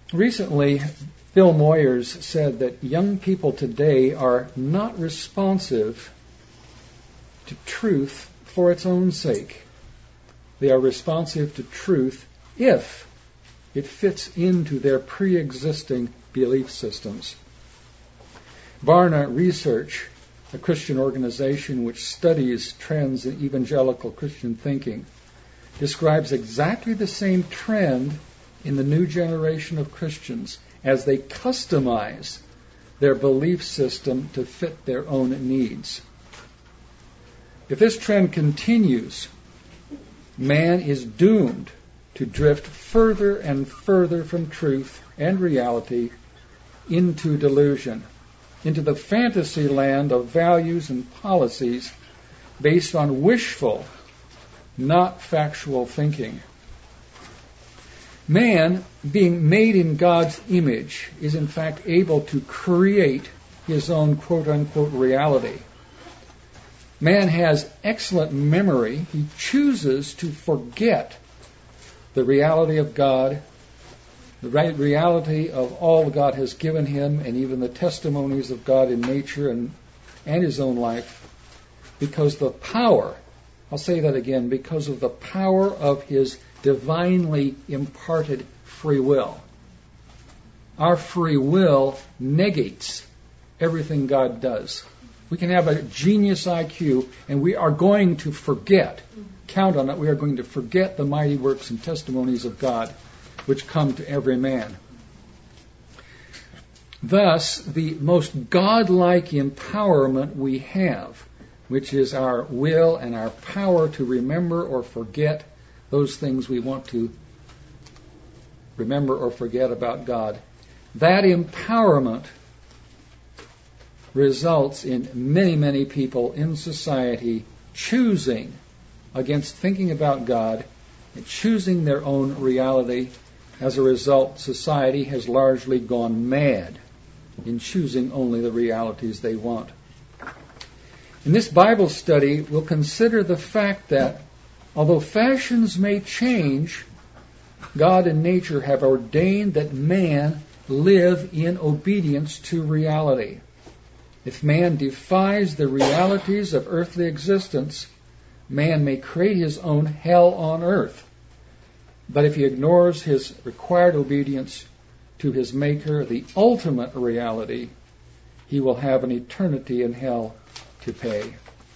Recently, Bill Moyers said that young people today are not responsive to truth for its own sake. They are responsive to truth if it fits into their pre-existing belief systems. Barna Research, a Christian organization which studies trends in evangelical Christian thinking, describes exactly the same trend in the new generation of Christians as they customize their belief system to fit their own needs. If this trend continues, man is doomed to drift further and further from truth and reality into delusion, into the fantasy land of values and policies based on wishful, not factual thinking. Man, being made in God's image, is in fact able to create his own quote-unquote reality. Man has excellent memory. He chooses to forget the reality of God, the reality of all God has given him, and even the testimonies of God in nature and his own life, because the power, I'll say that again, because of the power of his divinely imparted free will. Our free will negates everything God does. We can have a genius IQ, and we are going to forget, count on it, we are going to forget the mighty works and testimonies of God which come to every man. Thus, the most godlike empowerment we have, which is our will and our power to remember or forget those things we want to remember or forget about God, that empowerment results in many, many people in society choosing against thinking about God and choosing their own reality. As a result, society has largely gone mad in choosing only the realities they want. In this Bible study, we'll consider the fact that although fashions may change, God and nature have ordained that man live in obedience to reality. If man defies the realities of earthly existence, man may create his own hell on earth. But if he ignores his required obedience to his Maker, the ultimate reality, he will have an eternity in hell to pay.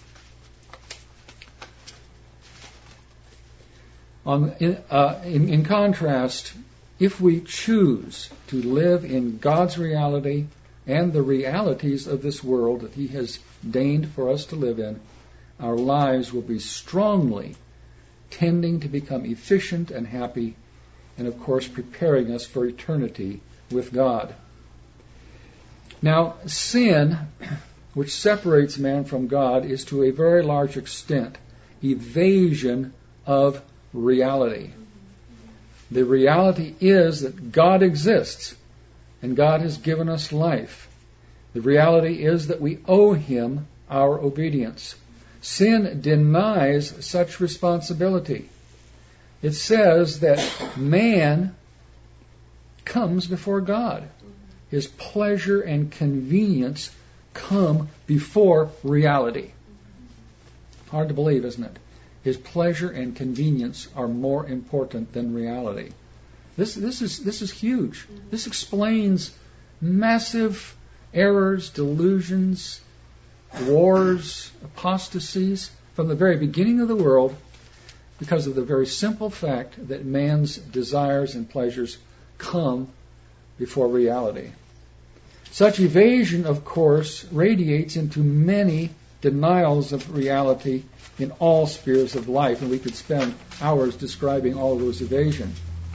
In contrast, if we choose to live in God's reality and the realities of this world that he has deigned for us to live in, our lives will be strongly tending to become efficient and happy, and of course preparing us for eternity with God. Now, sin, which separates man from God, is to a very large extent evasion of reality. The reality is that God exists, and God has given us life. The reality is that we owe him our obedience. Sin denies such responsibility. It says that man comes before God. His pleasure and convenience come before reality. Hard to believe, isn't it? His pleasure and convenience are more important than reality. This is huge. This explains massive errors, delusions, wars, apostasies from the very beginning of the world, because of the very simple fact that man's desires and pleasures come before reality. Such evasion, of course, radiates into many denials of reality in all spheres of life, and we could spend hours describing all of those evasions.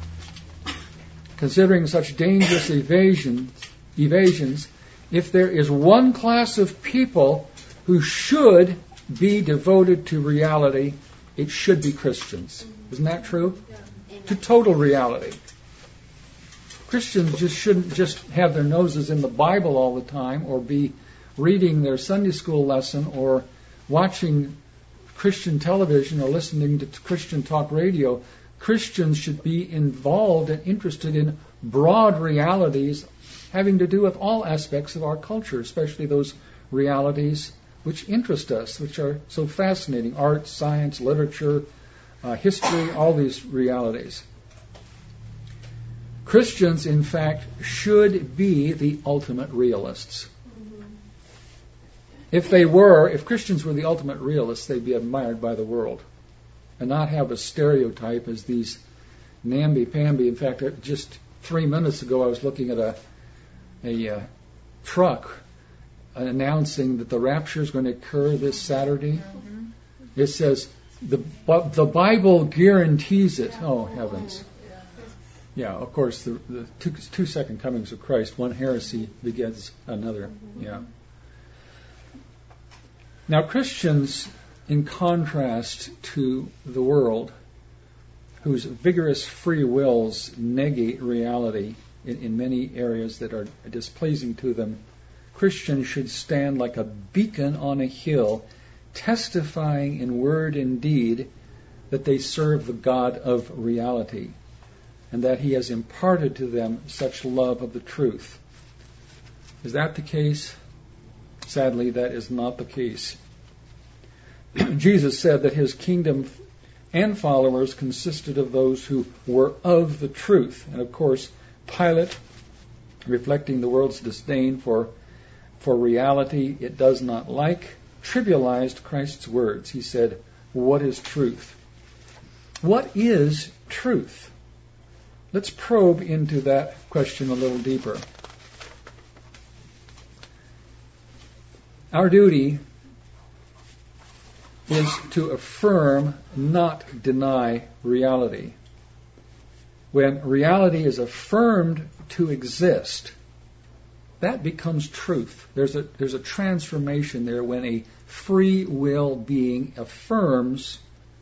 Considering such dangerous evasions, if there is one class of people who should be devoted to reality, it should be Christians. Isn't that true? Yeah. To total reality. Christians just shouldn't just have their noses in the Bible all the time, or be reading their Sunday school lesson, or watching Christian television, or listening to Christian talk radio. Christians should be involved and interested in broad realities having to do with all aspects of our culture, especially those realities which interest us, which are so fascinating: art, science, literature, history, all these realities. Christians, in fact, should be the ultimate realists. If Christians were the ultimate realists, they'd be admired by the world and not have a stereotype as these namby-pamby. In fact, just 3 minutes ago, I was looking at a truck announcing that the rapture is going to occur this Saturday. It says, the Bible guarantees it. Oh, heavens. Yeah, of course, the two second comings of Christ, one heresy begets another. Yeah. Now, Christians, in contrast to the world, whose vigorous free wills negate reality in many areas that are displeasing to them, Christians should stand like a beacon on a hill, testifying in word and deed that they serve the God of reality, and that He has imparted to them such love of the truth. Is that the case? Sadly, that is not the case. Jesus said that His kingdom and followers consisted of those who were of the truth. And of course, Pilate, reflecting the world's disdain for reality it does not like, trivialized Christ's words. He said, "What is truth?" What is truth? Let's probe into that question a little deeper. Our duty is to affirm, not deny reality. When reality is affirmed to exist, that becomes truth. There's a transformation there when a free will being affirms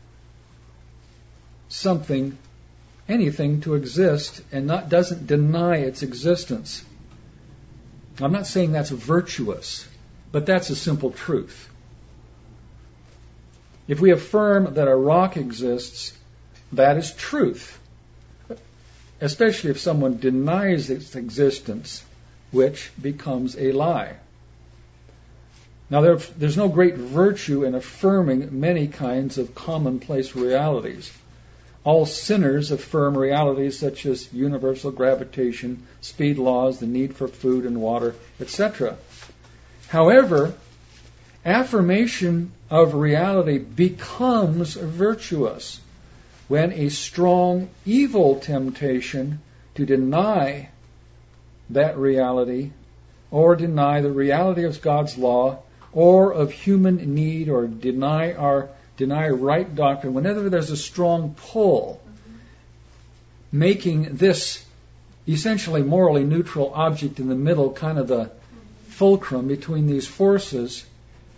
something, anything to exist, and doesn't deny its existence. I'm not saying that's virtuous, but that's a simple truth. If we affirm that a rock exists, that is truth, especially if someone denies its existence, which becomes a lie. Now, there's no great virtue in affirming many kinds of commonplace realities. All sinners affirm realities such as universal gravitation, speed laws, the need for food and water, etc. However, affirmation of reality becomes virtuous when a strong evil temptation to deny that reality, or deny the reality of God's law, or of human need, or deny right doctrine, whenever there's a strong pull, making this essentially morally neutral object in the middle kind of the fulcrum between these forces,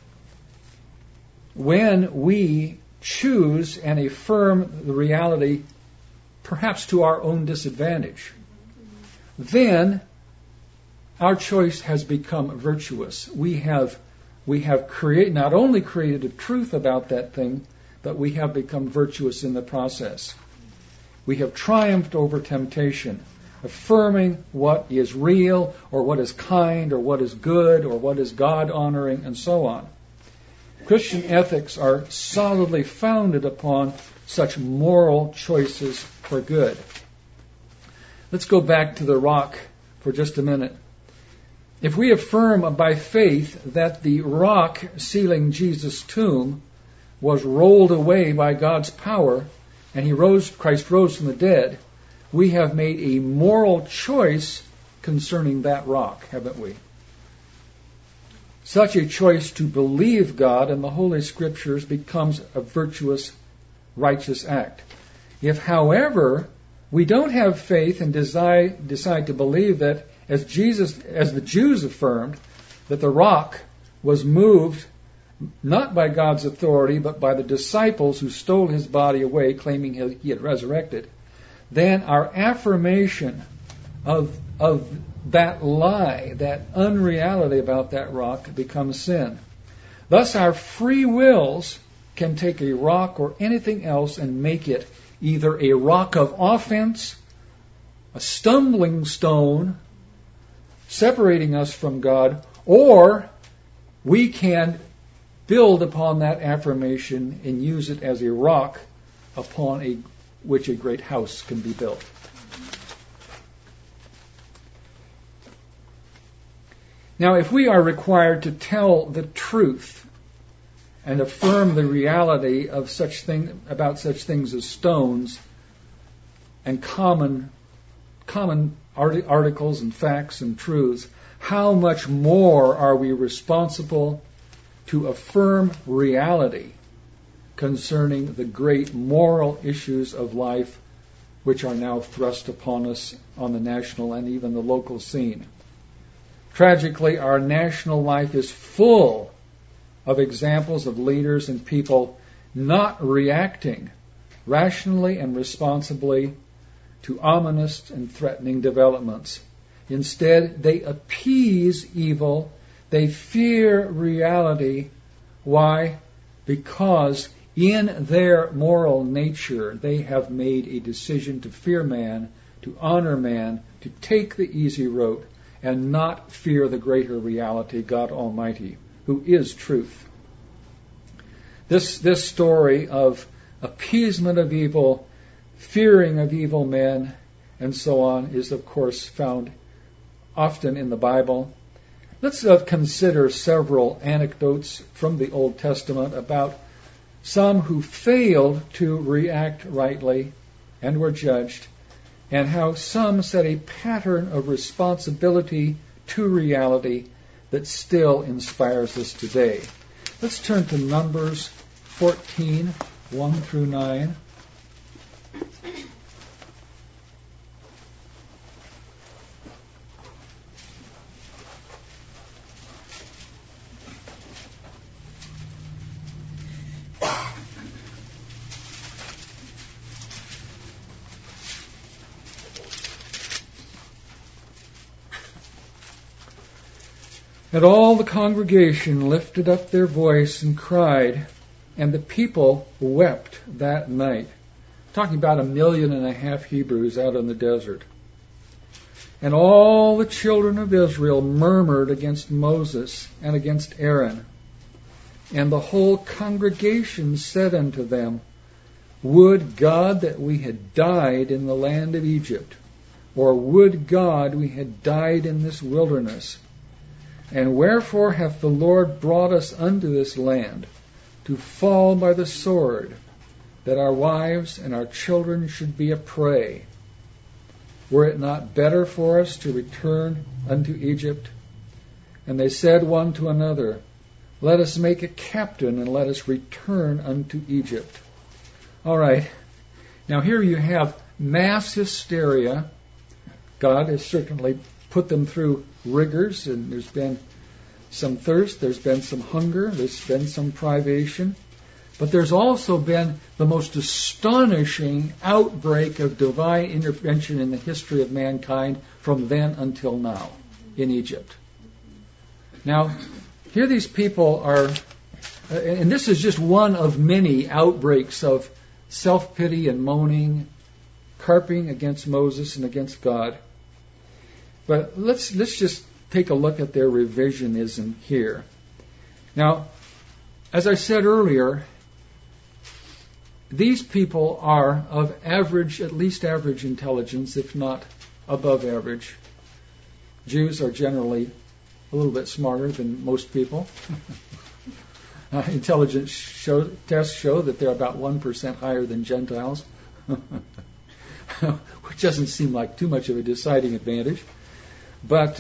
when we choose and affirm the reality perhaps to our own disadvantage, then our choice has become virtuous. We have not only created a truth about that thing, but we have become virtuous in the process. We have triumphed over temptation, affirming what is real, or what is kind, or what is good, or what is God-honoring, and so on. Christian ethics are solidly founded upon such moral choices for good. Let's go back to the rock for just a minute. If we affirm by faith that the rock sealing Jesus' tomb was rolled away by God's power, and Christ rose from the dead, we have made a moral choice concerning that rock, haven't we? Such a choice to believe God and the Holy Scriptures becomes a virtuous, righteous act. If, however, we don't have faith and decide to believe that, as the Jews affirmed, that the rock was moved not by God's authority, but by the disciples who stole His body away, claiming He had resurrected, then our affirmation of that lie, that unreality about that rock, becomes sin. Thus, our free wills can take a rock or anything else and make it either a rock of offense, a stumbling stone separating us from God, or we can build upon that affirmation and use it as a rock upon which a great house can be built. Now, if we are required to tell the truth and affirm the reality of about such things as stones and common articles and facts and truths, how much more are we responsible to affirm reality concerning the great moral issues of life which are now thrust upon us on the national and even the local scene? Tragically, our national life is full of examples of leaders and people not reacting rationally and responsibly to ominous and threatening developments. Instead, they appease evil. They fear reality. Why? Because in their moral nature, they have made a decision to fear man, to honor man, to take the easy road, and not fear the greater reality, God Almighty, who is truth. This story of appeasement of evil, fearing of evil men, and so on, is of course found often in the Bible. Let's consider several anecdotes from the Old Testament about some who failed to react rightly and were judged, and how some set a pattern of responsibility to reality that still inspires us today. Let's turn to Numbers 14, 1 through 9. And all the congregation lifted up their voice and cried, and the people wept that night. Talking about 1.5 million Hebrews out in the desert. And all the children of Israel murmured against Moses and against Aaron. And the whole congregation said unto them, Would God that we had died in the land of Egypt, or would God we had died in this wilderness? And wherefore hath the Lord brought us unto this land, to fall by the sword, that our wives and our children should be a prey? Were it not better for us to return unto Egypt? And they said one to another, Let us make a captain, and let us return unto Egypt. All right. Now here you have mass hysteria. God has certainly put them through rigors, and there's been some thirst, there's been some hunger, there's been some privation, but there's also been the most astonishing outbreak of divine intervention in the history of mankind from then until now in Egypt. Now, here these people are, and this is just one of many outbreaks of self-pity and moaning, carping against Moses and against God. But let's just take a look at their revisionism here. Now, as I said earlier, these people are of average, at least average intelligence, if not above average. Jews are generally a little bit smarter than most people. Intelligence tests show that they're about 1% higher than Gentiles, which doesn't seem like too much of a deciding advantage. But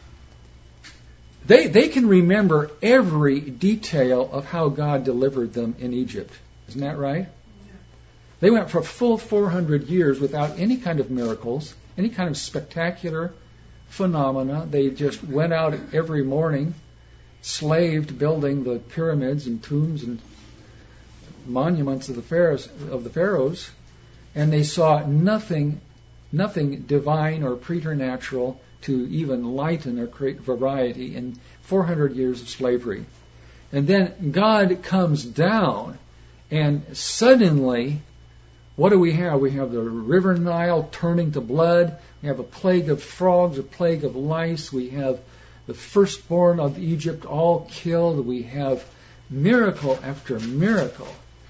they can remember every detail of how God delivered them in Egypt. Isn't that right? Yeah. They went for a full 400 years without any kind of miracles, any kind of spectacular phenomena. They just went out every morning, slaved building the pyramids and tombs and monuments of the pharaohs, and they saw nothing divine or preternatural to even lighten or create variety in 400 years of slavery. And then God comes down and suddenly, what do we have? We have the river Nile turning to blood. We have a plague of frogs, a plague of lice. We have the firstborn of Egypt all killed. We have miracle after miracle.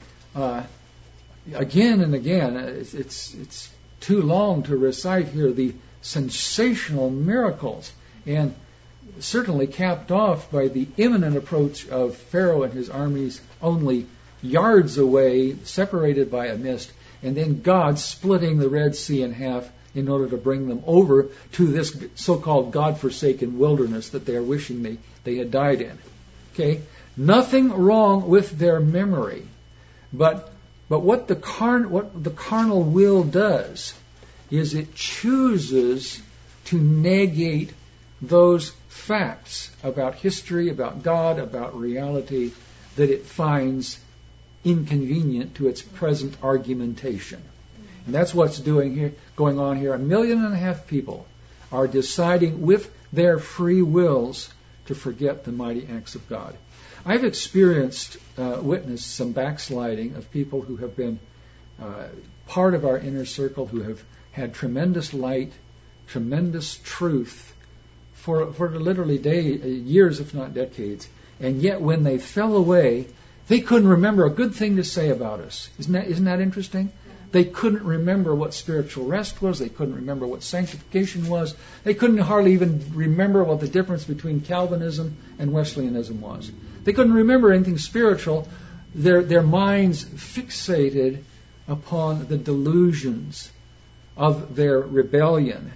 Again and again, it's too long to recite here the sensational miracles, and certainly capped off by the imminent approach of Pharaoh and his armies only yards away, separated by a mist, and then God splitting the Red Sea in half in order to bring them over to this so-called God-forsaken wilderness that they are wishing they had died in. Okay? Nothing wrong with their memory, but what the carnal will does is it chooses to negate those facts about history, about God, about reality that it finds inconvenient to its present argumentation. And that's what's going on here. 1.5 million people are deciding with their free wills to forget the mighty acts of God. I've witnessed some backsliding of people who have been part of our inner circle, who have had tremendous light, tremendous truth for literally years, if not decades. And yet when they fell away, they couldn't remember a good thing to say about us. Isn't that interesting? They couldn't remember what spiritual rest was. They couldn't remember what sanctification was. They couldn't hardly even remember what the difference between Calvinism and Wesleyanism was. They couldn't remember anything spiritual. Their minds fixated upon the delusions of their rebellion.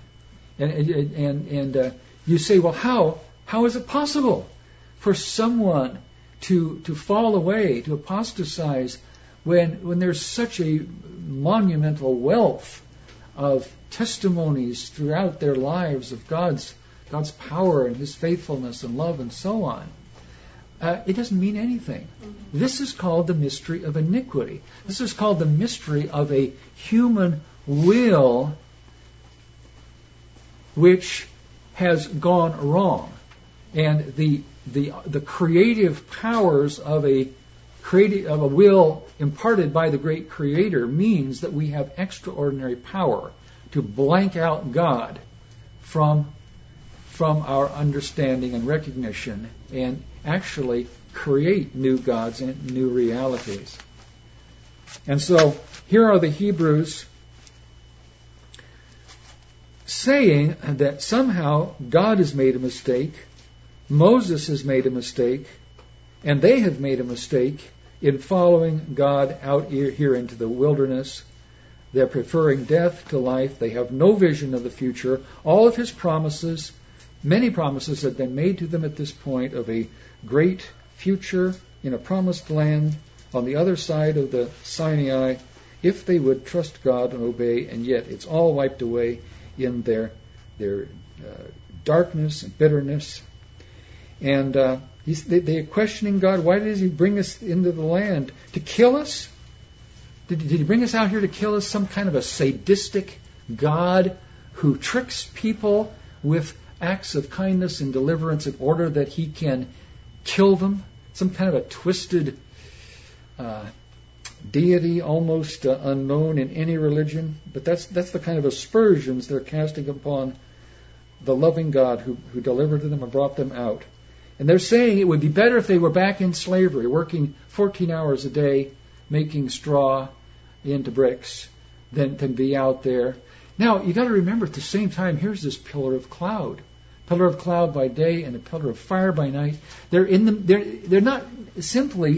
And you say, well, how is it possible for someone to fall away, to apostatize, when there's such a monumental wealth of testimonies throughout their lives of God's power and His faithfulness and love and so on? It doesn't mean anything. This is called the mystery of iniquity. This is called the mystery of a human will which has gone wrong. And the creative powers of a will imparted by the great Creator means that we have extraordinary power to blank out God from our understanding and recognition, and actually create new gods and new realities. And so here are the Hebrews saying that somehow God has made a mistake, Moses has made a mistake, and they have made a mistake in following God out here into the wilderness. They're preferring death to life. They have no vision of the future. All of His promises, many promises have been made to them at this point of a great future in a promised land on the other side of the Sinai, if they would trust God and obey, and yet it's all wiped away in their darkness and bitterness. And they are questioning God. Why does He bring us into the land? To kill us? Did He bring us out here to kill us? Some kind of a sadistic God who tricks people with acts of kindness and deliverance in order that He can kill them? Some kind of a twisted deity, almost unknown in any religion. But that's the kind of aspersions they're casting upon the loving God who delivered them and brought them out. And they're saying it would be better if they were back in slavery, working 14 hours a day, making straw into bricks, than be out there. Now, you've got to remember, at the same time, here's this pillar of cloud by day and a pillar of fire by night. They're not simply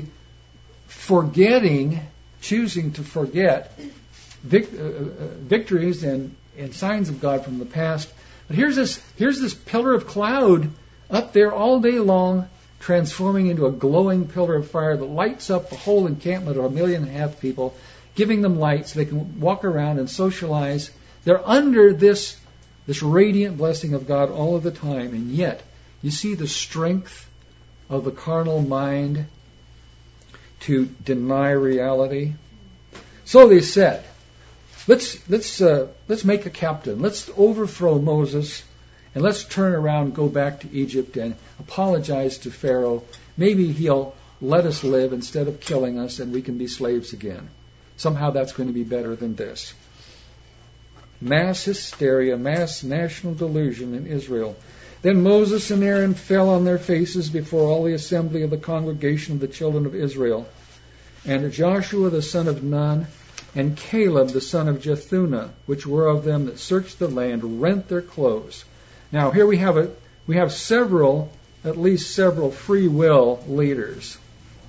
choosing to forget victories and signs of God from the past. But here's this pillar of cloud up there all day long, transforming into a glowing pillar of fire that lights up the whole encampment of 1.5 million people, giving them light so they can walk around and socialize. They're under this radiant blessing of God all of the time, and yet you see the strength of the carnal mind to deny reality. So they said, let's make a captain. Let's overthrow Moses, and let's turn around, go back to Egypt, and apologize to Pharaoh. Maybe he'll let us live instead of killing us, and we can be slaves again. somehow that's going to be better than this. Mass hysteria, mass national delusion in Israel. Then Moses and Aaron fell on their faces before all the assembly of the congregation of the children of Israel. And Joshua the son of Nun and Caleb the son of Jephunneh, which were of them that searched the land, rent their clothes. Now here we have at least several free will leaders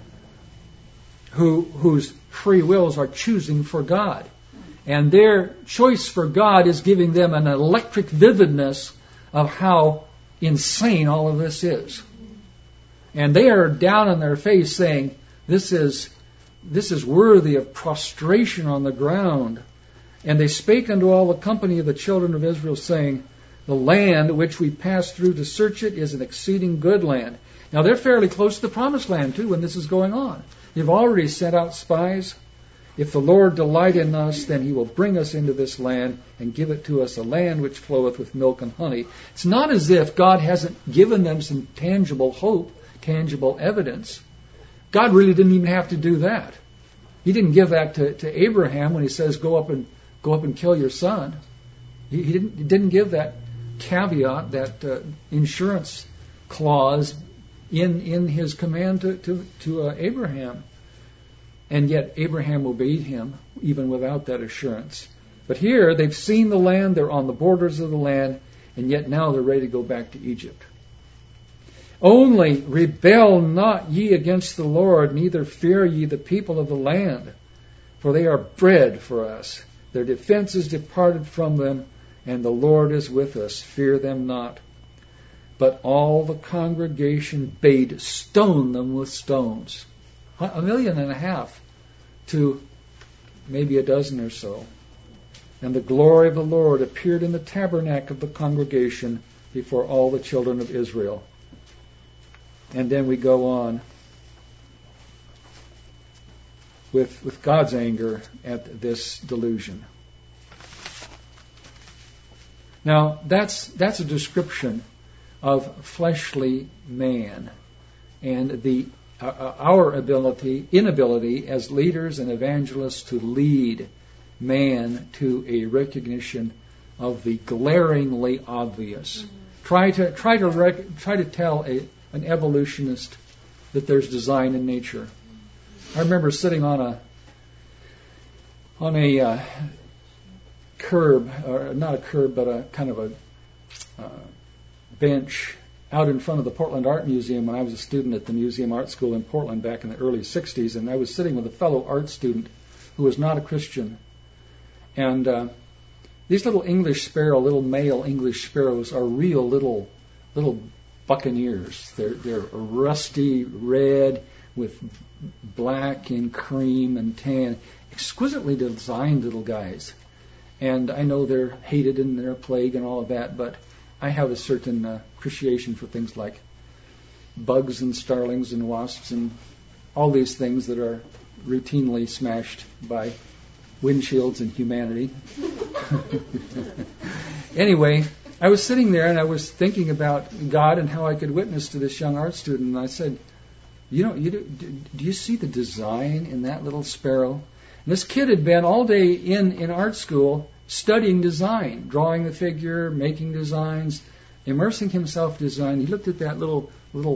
whose free wills are choosing for God. And their choice for God is giving them an electric vividness of how insane all of this is. And they are down on their face saying, this is worthy of prostration on the ground. And they spake unto all the company of the children of Israel, saying, the land which we passed through to search it is an exceeding good land. Now they're fairly close to the promised land too when this is going on. You've already sent out spies. If the Lord delight in us, then he will bring us into this land and give it to us, a land which floweth with milk and honey. It's not as if God hasn't given them some tangible hope, tangible evidence. God really didn't even have to do that. He didn't give that to Abraham when he says, go up and kill your son. He didn't give that caveat, that insurance clause in his command to Abraham. And yet Abraham obeyed him even without that assurance. But here they've seen the land, they're on the borders of the land, and yet now they're ready to go back to Egypt. Only rebel not ye against the Lord, neither fear ye the people of the land, for they are bread for us. Their defense is departed from them, and the Lord is with us. Fear them not. But all the congregation bade stone them with stones. 1.5 million to maybe a dozen or so. And the glory of the Lord appeared in the tabernacle of the congregation before all the children of Israel. And then we go on with God's anger at this delusion. Now, that's a description of fleshly man and our inability as leaders and evangelists to lead man to a recognition of the glaringly obvious. Try to tell an evolutionist that there's design in nature. I remember sitting on a curb, or not a curb, but a kind of a bench out in front of the Portland Art Museum when I was a student at the Museum Art School in Portland back in the early 60s, and I was sitting with a fellow art student who was not a Christian. And these little male English sparrows are real little buccaneers. They're rusty red with black and cream and tan, exquisitely designed little guys. And I know they're hated and they're a plague and all of that, but I have a certain appreciation for things like bugs and starlings and wasps and all these things that are routinely smashed by windshields and humanity. Anyway, I was sitting there and I was thinking about God and how I could witness to this young art student, and I said, do you see the design in that little sparrow? And this kid had been all day in art school studying design, drawing the figure, making designs, immersing himself in design. He looked at that little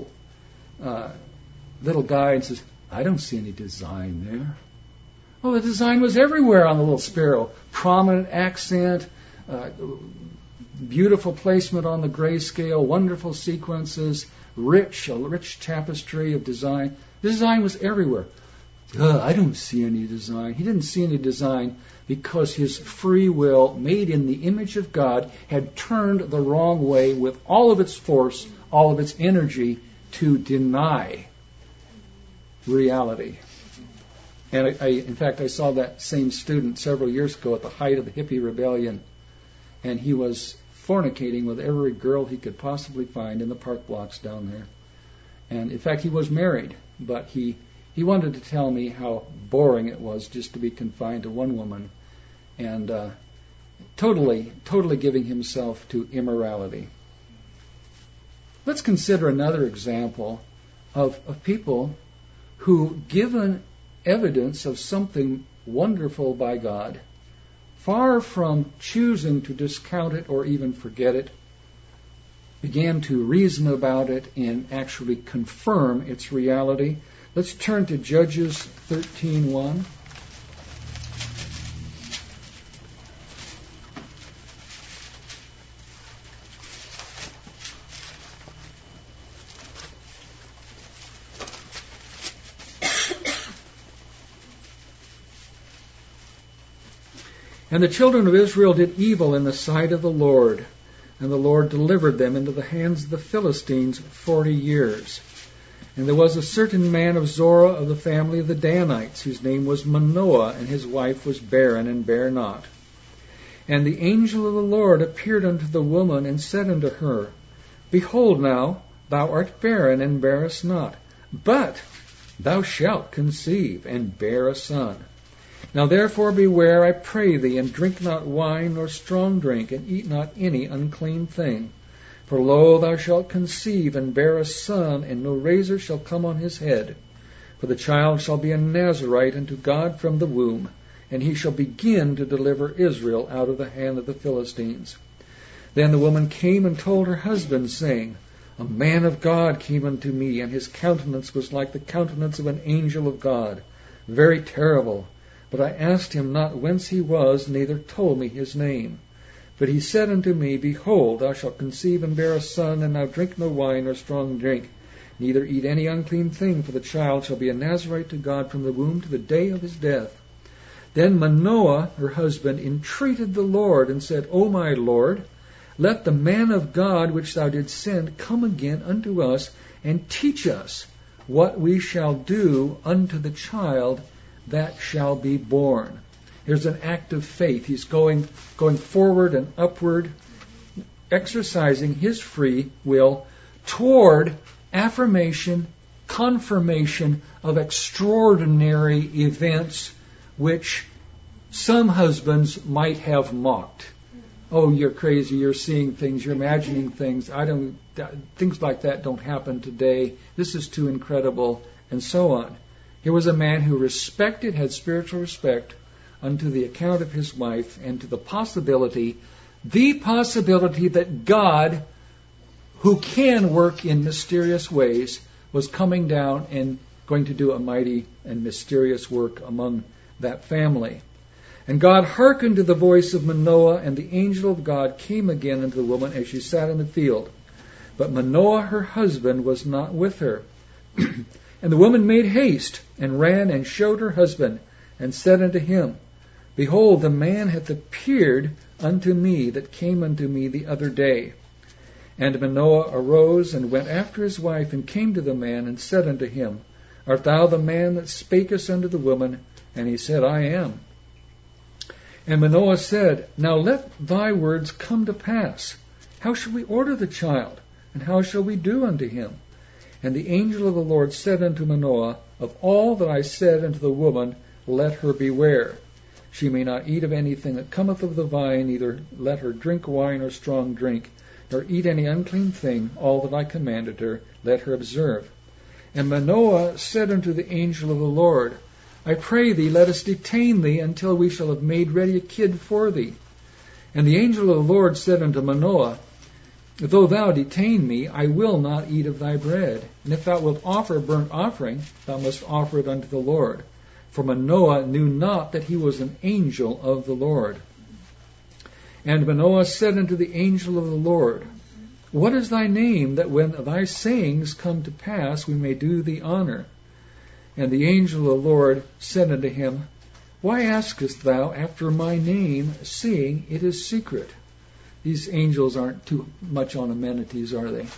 guy and says, I don't see any design there. Well, the design was everywhere on the little sparrow. Prominent accent, beautiful placement on the grayscale, wonderful sequences, a rich tapestry of design. The design was everywhere. I don't see any design. He didn't see any design because his free will, made in the image of God, had turned the wrong way with all of its force, all of its energy to deny reality. And in fact, I saw that same student several years ago at the height of the hippie rebellion, and he was fornicating with every girl he could possibly find in the park blocks down there. And in fact, he was married, but he wanted to tell me how boring it was just to be confined to one woman, and totally giving himself to immorality. Let's consider another example of people who, given evidence of something wonderful by God, far from choosing to discount it or even forget it, began to reason about it and actually confirm its reality. Let's turn to Judges 13:1. And the children of Israel did evil in the sight of the Lord, and the Lord delivered them into the hands of the Philistines 40 years. And there was a certain man of Zorah of the family of the Danites, whose name was Manoah, and his wife was barren and bare not. And the angel of the Lord appeared unto the woman, and said unto her, Behold now, thou art barren, and bearest not, but thou shalt conceive, and bear a son. Now therefore beware, I pray thee, and drink not wine nor strong drink, and eat not any unclean thing. For lo, thou shalt conceive, and bear a son, and no razor shall come on his head. For the child shall be a Nazarite unto God from the womb, and he shall begin to deliver Israel out of the hand of the Philistines. Then the woman came and told her husband, saying, A man of God came unto me, and his countenance was like the countenance of an angel of God, very terrible. But I asked him not whence he was, neither told me his name. But he said unto me, Behold, thou shalt conceive and bear a son, and thou drink no wine or strong drink, neither eat any unclean thing, for the child shall be a Nazarite to God from the womb to the day of his death. Then Manoah, her husband, entreated the Lord, and said, O my Lord, let the man of God which thou didst send come again unto us, and teach us what we shall do unto the child that shall be born. Here's an act of faith. He's going forward and upward, exercising his free will toward affirmation, confirmation of extraordinary events which some husbands might have mocked. Oh, you're crazy, you're seeing things, you're imagining things. Things like that don't happen today. This is too incredible, and so on. Here was a man who had spiritual respect unto the account of his wife and to the possibility that God, who can work in mysterious ways, was coming down and going to do a mighty and mysterious work among that family. And God hearkened to the voice of Manoah, and the angel of God came again unto the woman as she sat in the field. But Manoah, her husband, was not with her. And the woman made haste, and ran and showed her husband, and said unto him, Behold, the man hath appeared unto me that came unto me the other day. And Manoah arose, and went after his wife, and came to the man, and said unto him, Art thou the man that spakest unto the woman? And he said, I am. And Manoah said, Now let thy words come to pass. How shall we order the child? And how shall we do unto him? And the angel of the Lord said unto Manoah, Of all that I said unto the woman, let her beware. She may not eat of anything that cometh of the vine, neither let her drink wine or strong drink, nor eat any unclean thing. All that I commanded her, let her observe. And Manoah said unto the angel of the Lord, I pray thee, let us detain thee until we shall have made ready a kid for thee. And the angel of the Lord said unto Manoah, Though thou detain me, I will not eat of thy bread. And if thou wilt offer a burnt offering, thou must offer it unto the Lord. For Manoah knew not that he was an angel of the Lord. And Manoah said unto the angel of the Lord, What is thy name, that when thy sayings come to pass, we may do thee honor? And the angel of the Lord said unto him, Why askest thou after my name, seeing it is secret? These angels aren't too much on amenities, are they?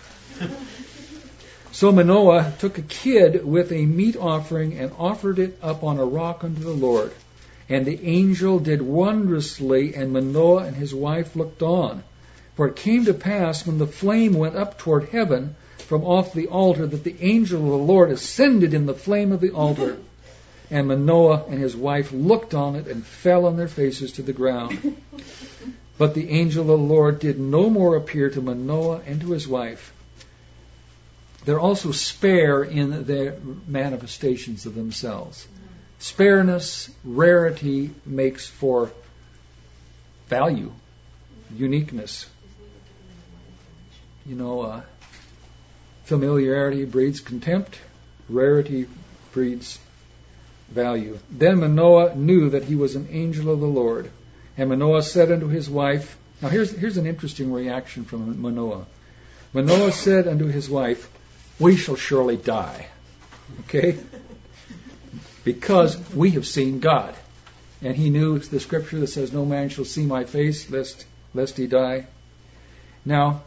So Manoah took a kid with a meat offering and offered it up on a rock unto the Lord. And the angel did wondrously, and Manoah and his wife looked on. For it came to pass, when the flame went up toward heaven from off the altar, that the angel of the Lord ascended in the flame of the altar. And Manoah and his wife looked on it and fell on their faces to the ground. But the angel of the Lord did no more appear to Manoah and to his wife. They're also spare in their manifestations of themselves. Spareness, rarity makes for value, uniqueness. Familiarity breeds contempt. Rarity breeds value. Then Manoah knew that he was an angel of the Lord. And Manoah said unto his wife, now here's an interesting reaction from Manoah. Manoah said unto his wife, we shall surely die. Okay? Because we have seen God. And he knew the scripture that says, no man shall see my face, lest he die. Now,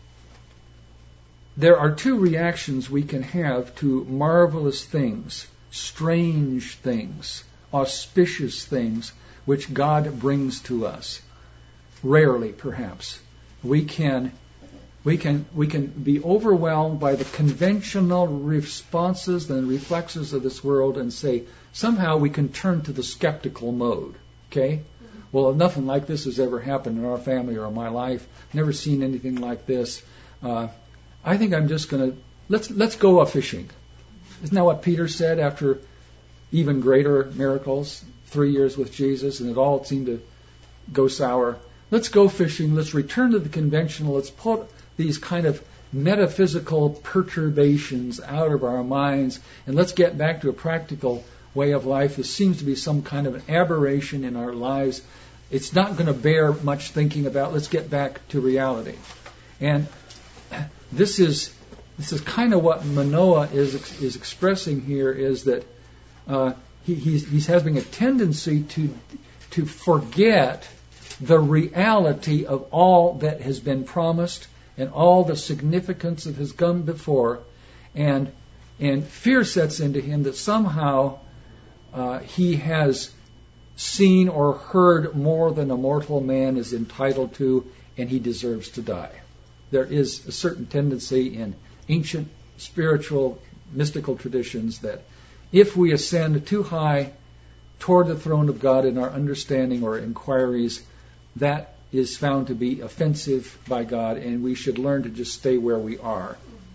there are two reactions we can have to marvelous things, strange things, auspicious things, which God brings to us. Rarely, perhaps. We can be overwhelmed by the conventional responses and reflexes of this world and say, somehow we can turn to the skeptical mode. Okay? Well, nothing like this has ever happened in our family or in my life. Never seen anything like this. I think I'm just going to, let's go fishing. Isn't that what Peter said after even greater miracles, 3 years with Jesus, and it all seemed to go sour? Let's go fishing. Let's return to the conventional. Let's put these kind of metaphysical perturbations out of our minds, and let's get back to a practical way of life. This seems to be some kind of an aberration in our lives. It's not going to bear much thinking about. Let's get back to reality. And this is kind of what Manoah is expressing here, is that he's having a tendency to forget the reality of all that has been promised and all the significance that has gone before, and fear sets into him that somehow he has seen or heard more than a mortal man is entitled to, and he deserves to die. There is a certain tendency in ancient spiritual mystical traditions that if we ascend too high toward the throne of God in our understanding or inquiries, that is found to be offensive by God, and we should learn to just stay where we are.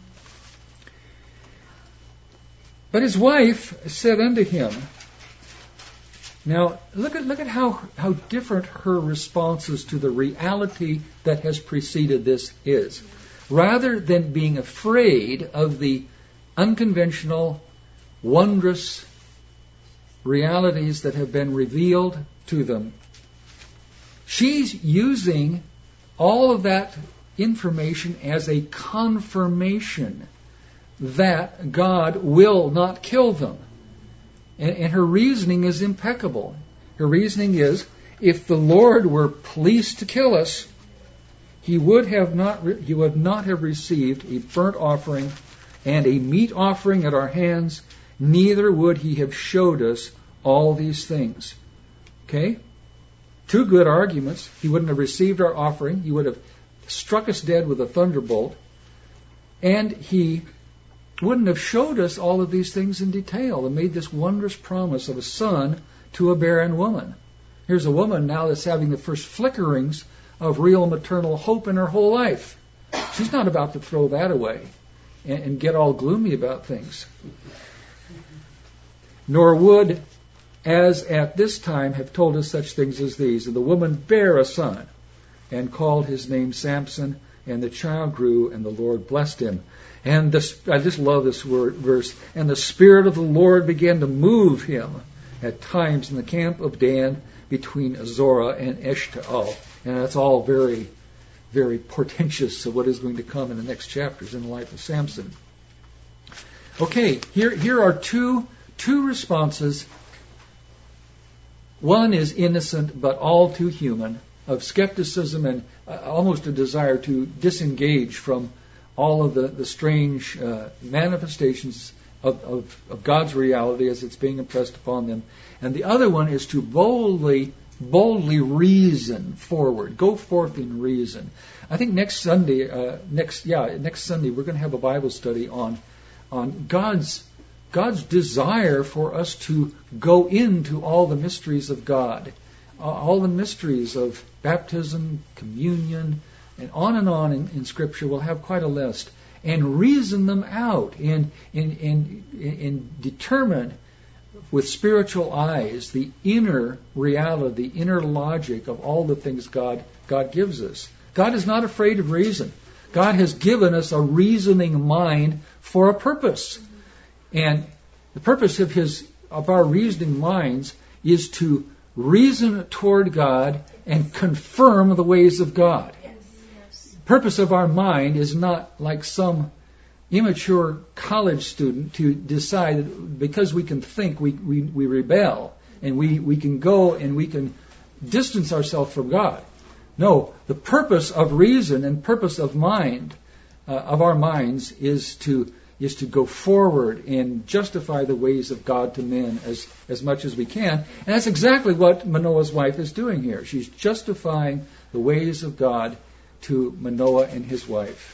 But his wife said unto him, now look at how different her responses to the reality that has preceded this is. Rather than being afraid of the unconventional, wondrous realities that have been revealed to them, she's using all of that information as a confirmation that God will not kill them. And her reasoning is impeccable. Her reasoning is, if the Lord were pleased to kill us, he would not have received a burnt offering and a meat offering at our hands, neither would he have showed us all these things. Okay? Two good arguments. He wouldn't have received our offering. He would have struck us dead with a thunderbolt. And he wouldn't have showed us all of these things in detail and made this wondrous promise of a son to a barren woman. Here's a woman now that's having the first flickerings of real maternal hope in her whole life. She's not about to throw that away and get all gloomy about things. Nor would, as at this time, have told us such things as these. And the woman bare a son and called his name Samson, and the child grew, and the Lord blessed him. And I just love this verse. And the Spirit of the Lord began to move him at times in the camp of Dan between Zorah and Eshtaol. And that's all very, very portentous of what is going to come in the next chapters in the life of Samson. Okay, here are two responses. One is innocent but all too human, of skepticism and almost a desire to disengage from all of the strange manifestations of God's reality as it's being impressed upon them. And the other one is to boldly reason forward. Go forth in reason. I think next Sunday we're going to have a Bible study on God's desire for us to go into all the mysteries of God, all the mysteries of baptism, communion, and on in Scripture. We'll have quite a list, and reason them out and determine with spiritual eyes the inner reality, the inner logic of all the things God gives us. God is not afraid of reason. God has given us a reasoning mind for a purpose. And the purpose of our reasoning minds is to reason toward God and confirm the ways of God. The purpose of our mind is not like some immature college student to decide because we can think, we rebel, and we can go and we can distance ourselves from God. No, the purpose of reason and purpose of mind, of our minds, is to go forward and justify the ways of God to men as much as we can. And that's exactly what Manoah's wife is doing here. She's justifying the ways of God to Manoah and his wife.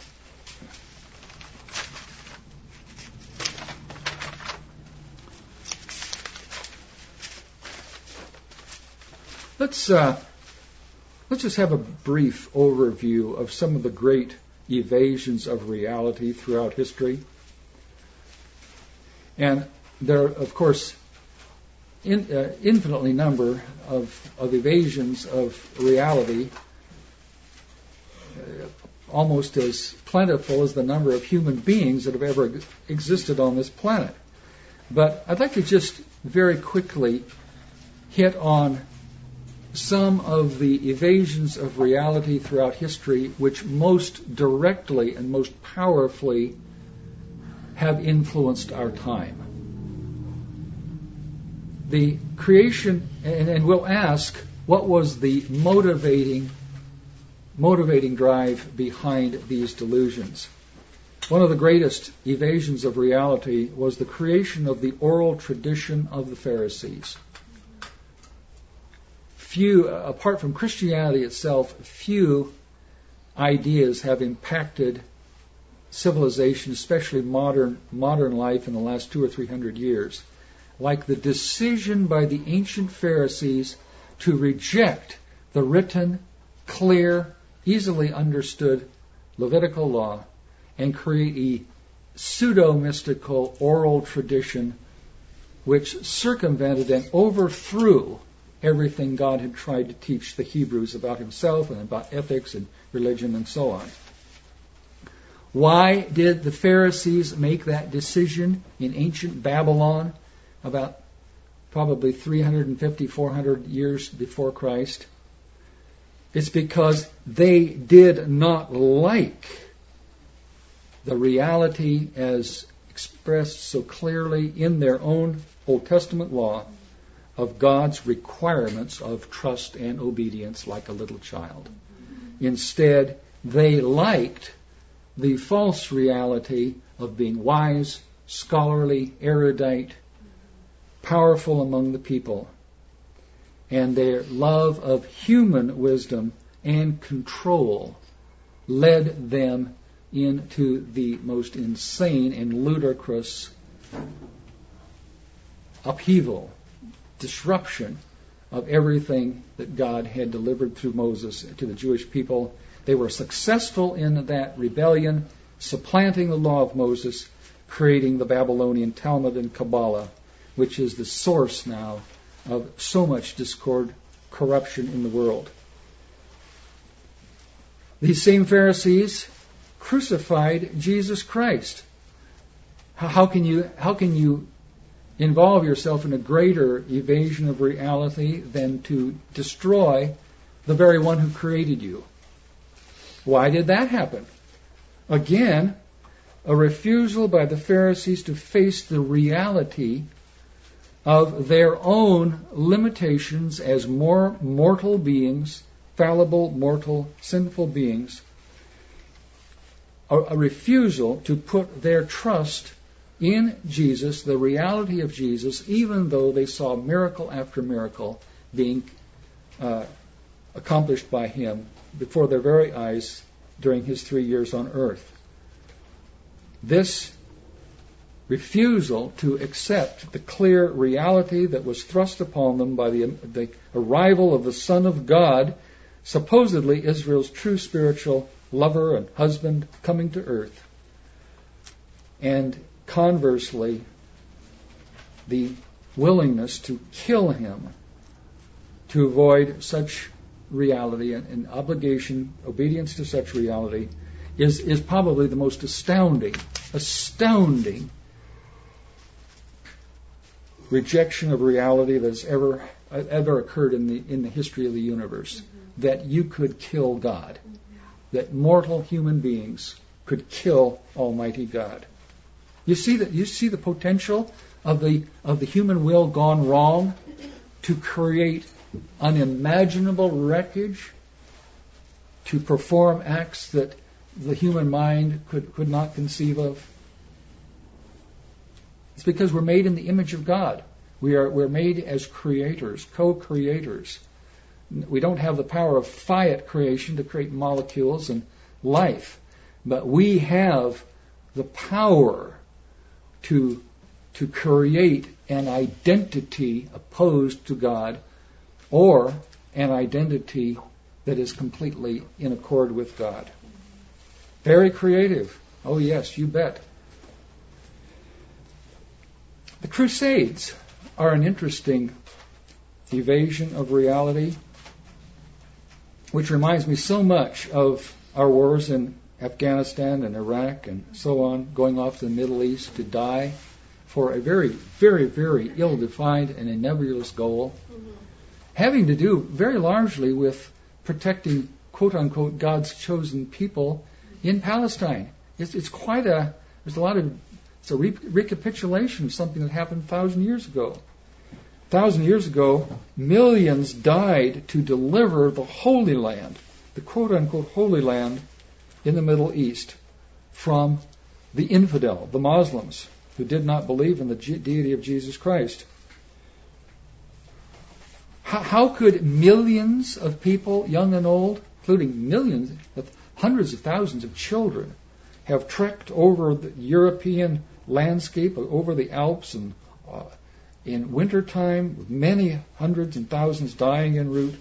Let's just have a brief overview of some of the great evasions of reality throughout history. And there are, of course, infinitely number of evasions of reality, almost as plentiful as the number of human beings that have ever existed on this planet. But I'd like to just very quickly hit on some of the evasions of reality throughout history which most directly and most powerfully have influenced our time. The creation, and we'll ask, what was the motivating drive behind these delusions? One of the greatest evasions of reality was the creation of the oral tradition of the Pharisees. Apart from Christianity itself, few ideas have impacted civilization, especially modern life in the last 200 or 300 years, like the decision by the ancient Pharisees to reject the written, clear, easily understood Levitical law and create a pseudo-mystical oral tradition which circumvented and overthrew everything God had tried to teach the Hebrews about himself and about ethics and religion and so on. Why did the Pharisees make that decision in ancient Babylon about probably 350, 400 years before Christ? It's because they did not like the reality as expressed so clearly in their own Old Testament law of God's requirements of trust and obedience like a little child. Instead, they liked the false reality of being wise, scholarly, erudite, powerful among the people. And their love of human wisdom and control led them into the most insane and ludicrous upheaval, disruption of everything that God had delivered through Moses to the Jewish people. They were successful in that rebellion, supplanting the law of Moses, creating the Babylonian Talmud and Kabbalah, which is the source now of so much discord, corruption in the world. These same Pharisees crucified Jesus Christ. How can you involve yourself in a greater evasion of reality than to destroy the very one who created you? Why did that happen? Again, a refusal by the Pharisees to face the reality of their own limitations as more mortal beings, fallible, mortal, sinful beings. A refusal to put their trust in Jesus, the reality of Jesus, even though they saw miracle after miracle being accomplished by him before their very eyes during his 3 years on earth. This refusal to accept the clear reality that was thrust upon them by the arrival of the Son of God, supposedly Israel's true spiritual lover and husband, coming to earth. And conversely, the willingness to kill him to avoid such reality and obligation, obedience to such reality is probably the most astounding rejection of reality that has ever occurred in the history of the universe. That you could kill God, that mortal human beings could kill Almighty God. You see the potential of the human will gone wrong to create unimaginable wreckage, to perform acts that the human mind could not conceive of. It's because we're made in the image of God. We're made as creators, co-creators. We don't have the power of fiat creation to create molecules and life, but we have the power to create an identity opposed to God, or an identity that is completely in accord with God. Very creative. Oh yes, you bet. The Crusades are an interesting evasion of reality, which reminds me so much of our wars in Afghanistan and Iraq and so on, going off to the Middle East to die for a very, very, very ill-defined and a nebulous goal, having to do very largely with protecting, quote-unquote, God's chosen people in Palestine. It's a recapitulation of something that happened 1,000 years ago. 1,000 years ago, millions died to deliver the Holy Land, the quote-unquote Holy Land in the Middle East, from the infidel, the Muslims, who did not believe in the deity of Jesus Christ. How could millions of people, young and old, including millions, hundreds of thousands of children, have trekked over the European landscape, over the Alps, and in wintertime, with many hundreds and thousands dying en route?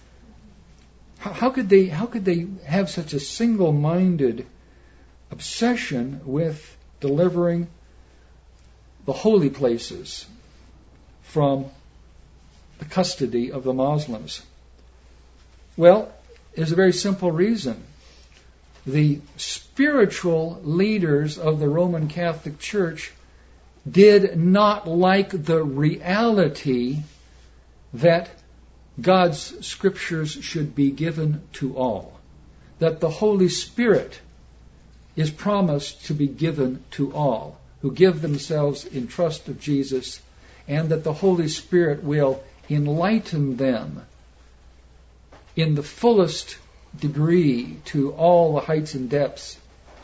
How could they have such a single-minded obsession with delivering the holy places from the custody of the Muslims? Well, there's a very simple reason. The spiritual leaders of the Roman Catholic Church did not like the reality that God's scriptures should be given to all, that the Holy Spirit is promised to be given to all who give themselves in trust of Jesus, and that the Holy Spirit will enlighten them in the fullest degree to all the heights and depths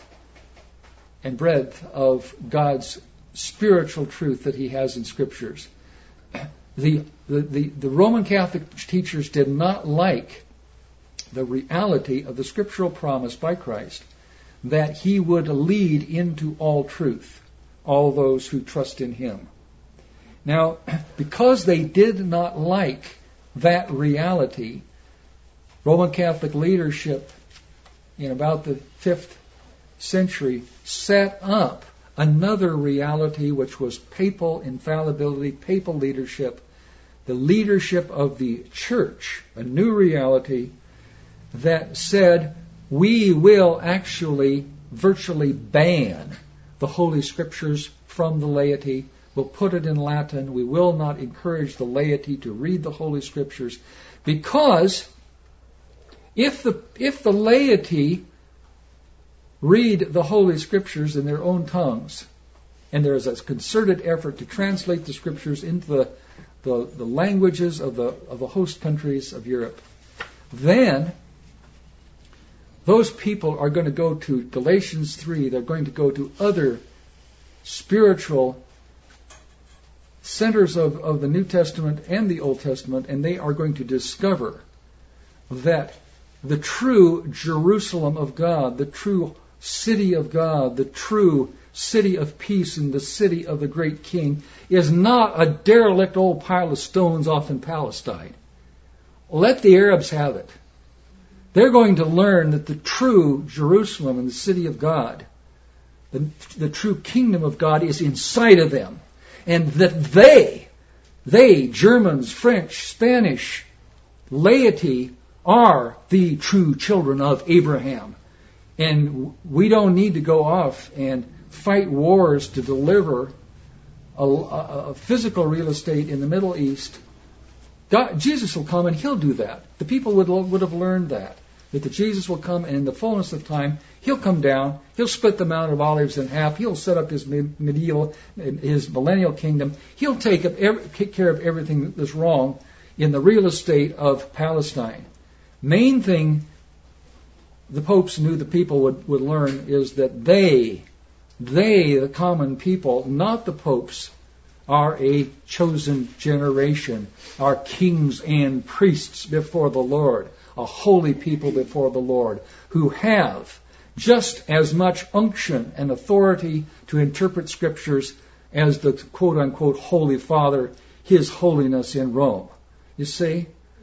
and breadth of God's spiritual truth that He has in Scriptures. The Roman Catholic teachers did not like the reality of the scriptural promise by Christ that He would lead into all truth all those who trust in Him. Now, because they did not like that reality, Roman Catholic leadership in about the 5th century set up another reality, which was papal infallibility, papal leadership, the leadership of the church, a new reality that said we will actually virtually ban the Holy Scriptures from the laity. We'll put it in Latin. We will not encourage the laity to read the Holy Scriptures, because if the laity read the Holy Scriptures in their own tongues, and there is a concerted effort to translate the Scriptures into the languages of the host countries of Europe, then those people are going to go to Galatians 3. They're going to go to other spiritual centers of the New Testament and the Old Testament, and they are going to discover that the true Jerusalem of God, the true city of God, the true city of peace and the city of the great King is not a derelict old pile of stones off in Palestine. Let the Arabs have it. They're going to learn that the true Jerusalem and the city of God, the true kingdom of God, is inside of them, and that they They, Germans, French, Spanish, laity, are the true children of Abraham. And we don't need to go off and fight wars to deliver a physical real estate in the Middle East. Jesus will come and He'll do that. The people would have learned that the Jesus will come, and in the fullness of time, He'll come down, He'll split the Mount of Olives in half, He'll set up His His millennial kingdom, He'll take care of everything that's wrong in the real estate of Palestine. Main thing the popes knew the people would learn is that they, the common people, not the popes, are a chosen generation, are kings and priests before the Lord, a holy people before the Lord, who have just as much unction and authority to interpret scriptures as the quote-unquote Holy Father, His Holiness in Rome. You see?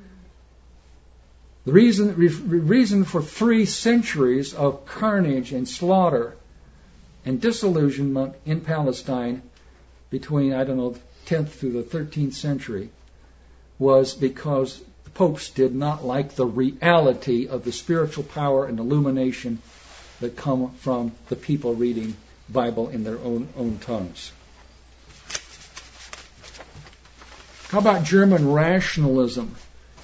The reason for 3 centuries of carnage and slaughter and disillusionment in Palestine between, the 10th through the 13th century was because the popes did not like the reality of the spiritual power and illumination that come from the people reading Bible in their own tongues. How about German rationalism?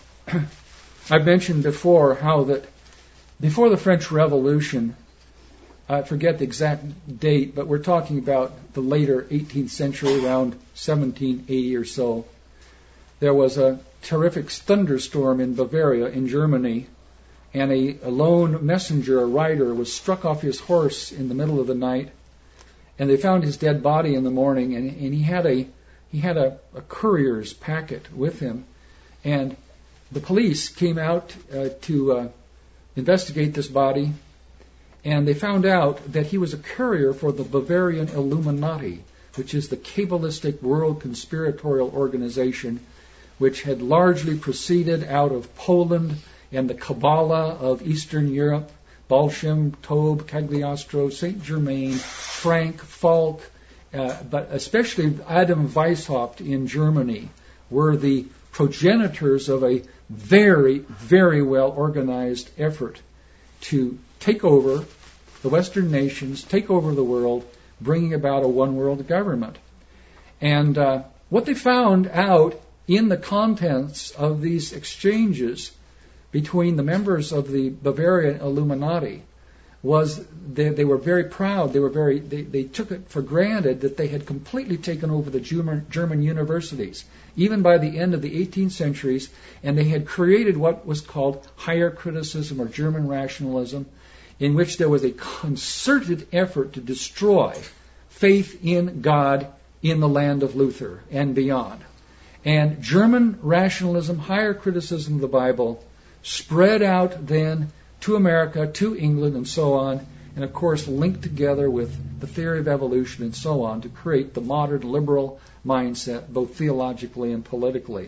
I've mentioned before how that before the French Revolution, I forget the exact date, but we're talking about the later 18th century, around 1780 or so, there was a terrific thunderstorm in Bavaria, in Germany, and a lone messenger, a rider, was struck off his horse in the middle of the night, and they found his dead body in the morning, and he had a courier's packet with him, and the police came out to investigate this body, and they found out that he was a courier for the Bavarian Illuminati, which is the Kabbalistic world conspiratorial organization, which had largely proceeded out of Poland and the Kabbalah of Eastern Europe, Baal Shem Tov, Cagliostro, Saint Germain, Frank, Falk, but especially Adam Weishaupt in Germany were the progenitors of a very, very well organized effort to take over the Western nations, take over the world, bringing about a one-world government. And what they found out in the contents of these exchanges between the members of the Bavarian Illuminati was they were very proud. They took it for granted that they had completely taken over the German universities, even by the end of the 18th centuries, and they had created what was called higher criticism or German rationalism, in which there was a concerted effort to destroy faith in God in the land of Luther and beyond. And German rationalism, higher criticism of the Bible, spread out then to America, to England, and so on, and of course linked together with the theory of evolution and so on to create the modern liberal mindset, both theologically and politically.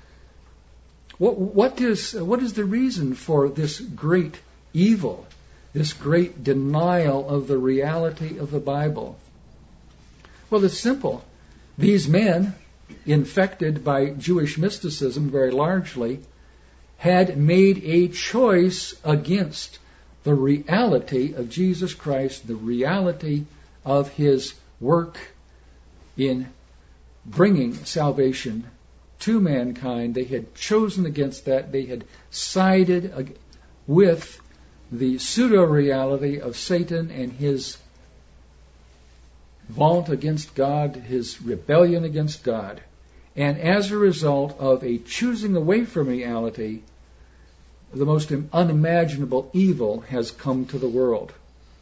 What is the reason for this great evil, this great denial of the reality of the Bible? Well, it's simple. These men, infected by Jewish mysticism very largely, had made a choice against the reality of Jesus Christ, the reality of His work in bringing salvation to mankind. They had chosen against that. They had sided with the pseudo-reality of Satan and his vaunt against God, his rebellion against God. And as a result of a choosing away from reality, the most unimaginable evil has come to the world.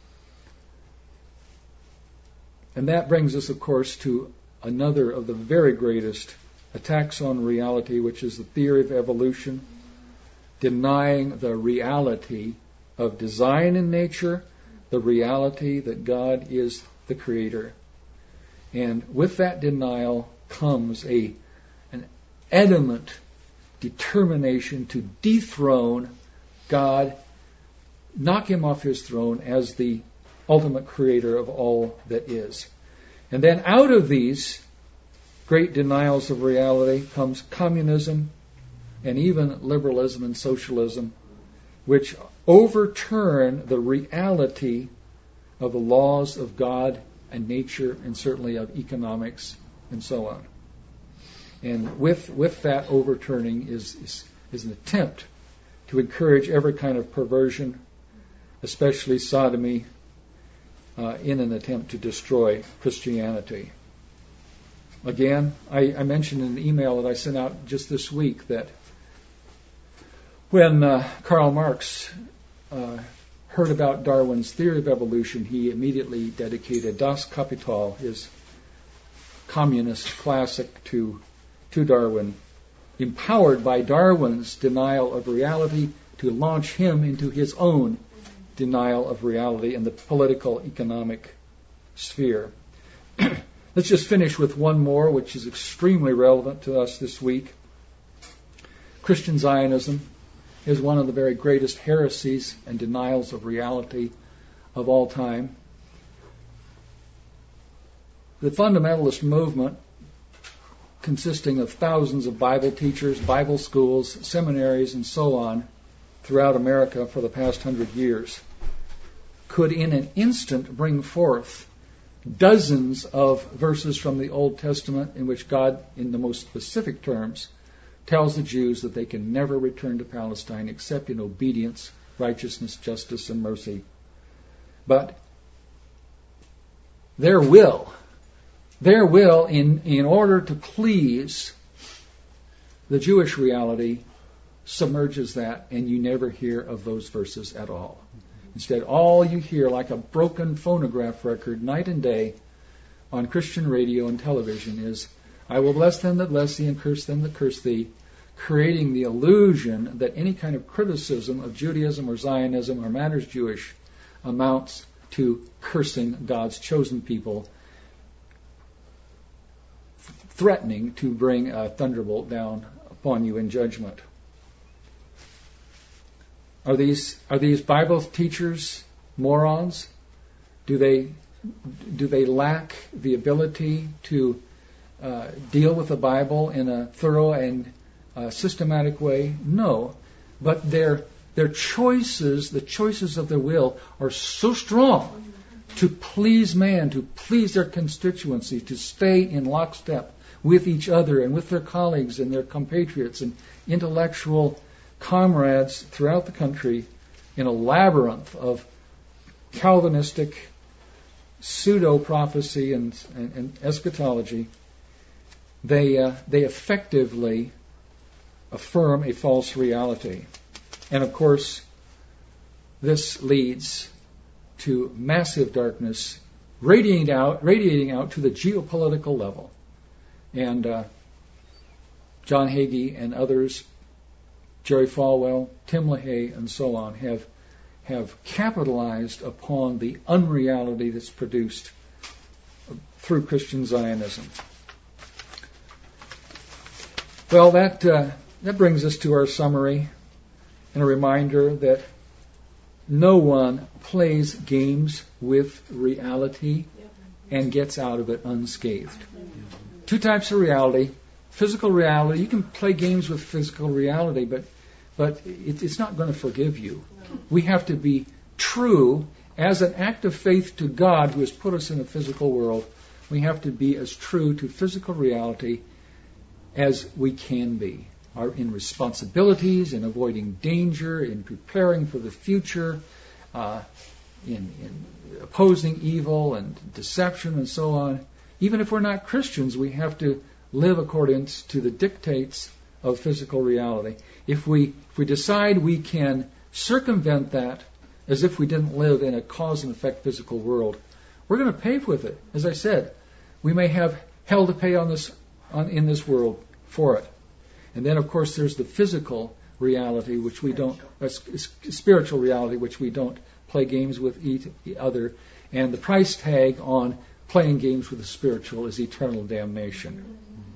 And that brings us, of course, to another of the very greatest attacks on reality, which is the theory of evolution, denying the reality of design in nature, the reality that God is the Creator. And with that denial comes an adamant determination to dethrone God, knock Him off His throne as the ultimate creator of all that is. And then out of these great denials of reality comes communism and even liberalism and socialism, which overturn the reality of the laws of God and nature and certainly of economics and so on. And with that overturning is an attempt to encourage every kind of perversion, especially sodomy, in an attempt to destroy Christianity. Again, I mentioned in an email that I sent out just this week that when Karl Marx heard about Darwin's theory of evolution, he immediately dedicated Das Kapital, his communist classic, to Darwin, empowered by Darwin's denial of reality to launch him into his own denial of reality in the political economic sphere. Let's just finish with one more, which is extremely relevant to us this week. Christian Zionism is one of the very greatest heresies and denials of reality of all time. The fundamentalist movement, consisting of thousands of Bible teachers, Bible schools, seminaries, and so on throughout America for the past 100 years, could in an instant bring forth dozens of verses from the Old Testament in which God, in the most specific terms, tells the Jews that they can never return to Palestine except in obedience, righteousness, justice, and mercy. But their will, in order to please the Jewish reality, submerges that, and you never hear of those verses at all. Instead, all you hear, like a broken phonograph record, night and day, on Christian radio and television is, I will bless them that bless thee and curse them that curse thee, creating the illusion that any kind of criticism of Judaism or Zionism or matters Jewish amounts to cursing God's chosen people, threatening to bring a thunderbolt down upon you in judgment. Are these Bible teachers morons? Do they lack the ability to deal with the Bible in a thorough and systematic way? No, but their choices, the choices of their will, are so strong to please man, to please their constituency, to stay in lockstep with each other and with their colleagues and their compatriots and intellectual comrades throughout the country in a labyrinth of Calvinistic pseudo-prophecy and eschatology. They effectively affirm a false reality. And of course, this leads to massive darkness radiating out to the geopolitical level. And John Hagee and others, Jerry Falwell, Tim LaHaye, and so on, have capitalized upon the unreality that's produced through Christian Zionism. Well, that brings us to our summary and a reminder that no one plays games with reality and gets out of it unscathed. Two types of reality. Physical reality, you can play games with physical reality, but it's not going to forgive you. We have to be true as an act of faith to God who has put us in a physical world. We have to be as true to physical reality as we can be. In responsibilities, in avoiding danger, in preparing for the future, in opposing evil and deception and so on. Even if we're not Christians, we have to live according to the dictates of physical reality. If we decide we can circumvent that as if we didn't live in a cause and effect physical world, we're going to pay with it. As I said, we may have hell to pay in this world for it. And then, of course, there's the physical reality, which we don't, spiritual reality, which we don't play games with each other. And the price tag on playing games with the spiritual is eternal damnation.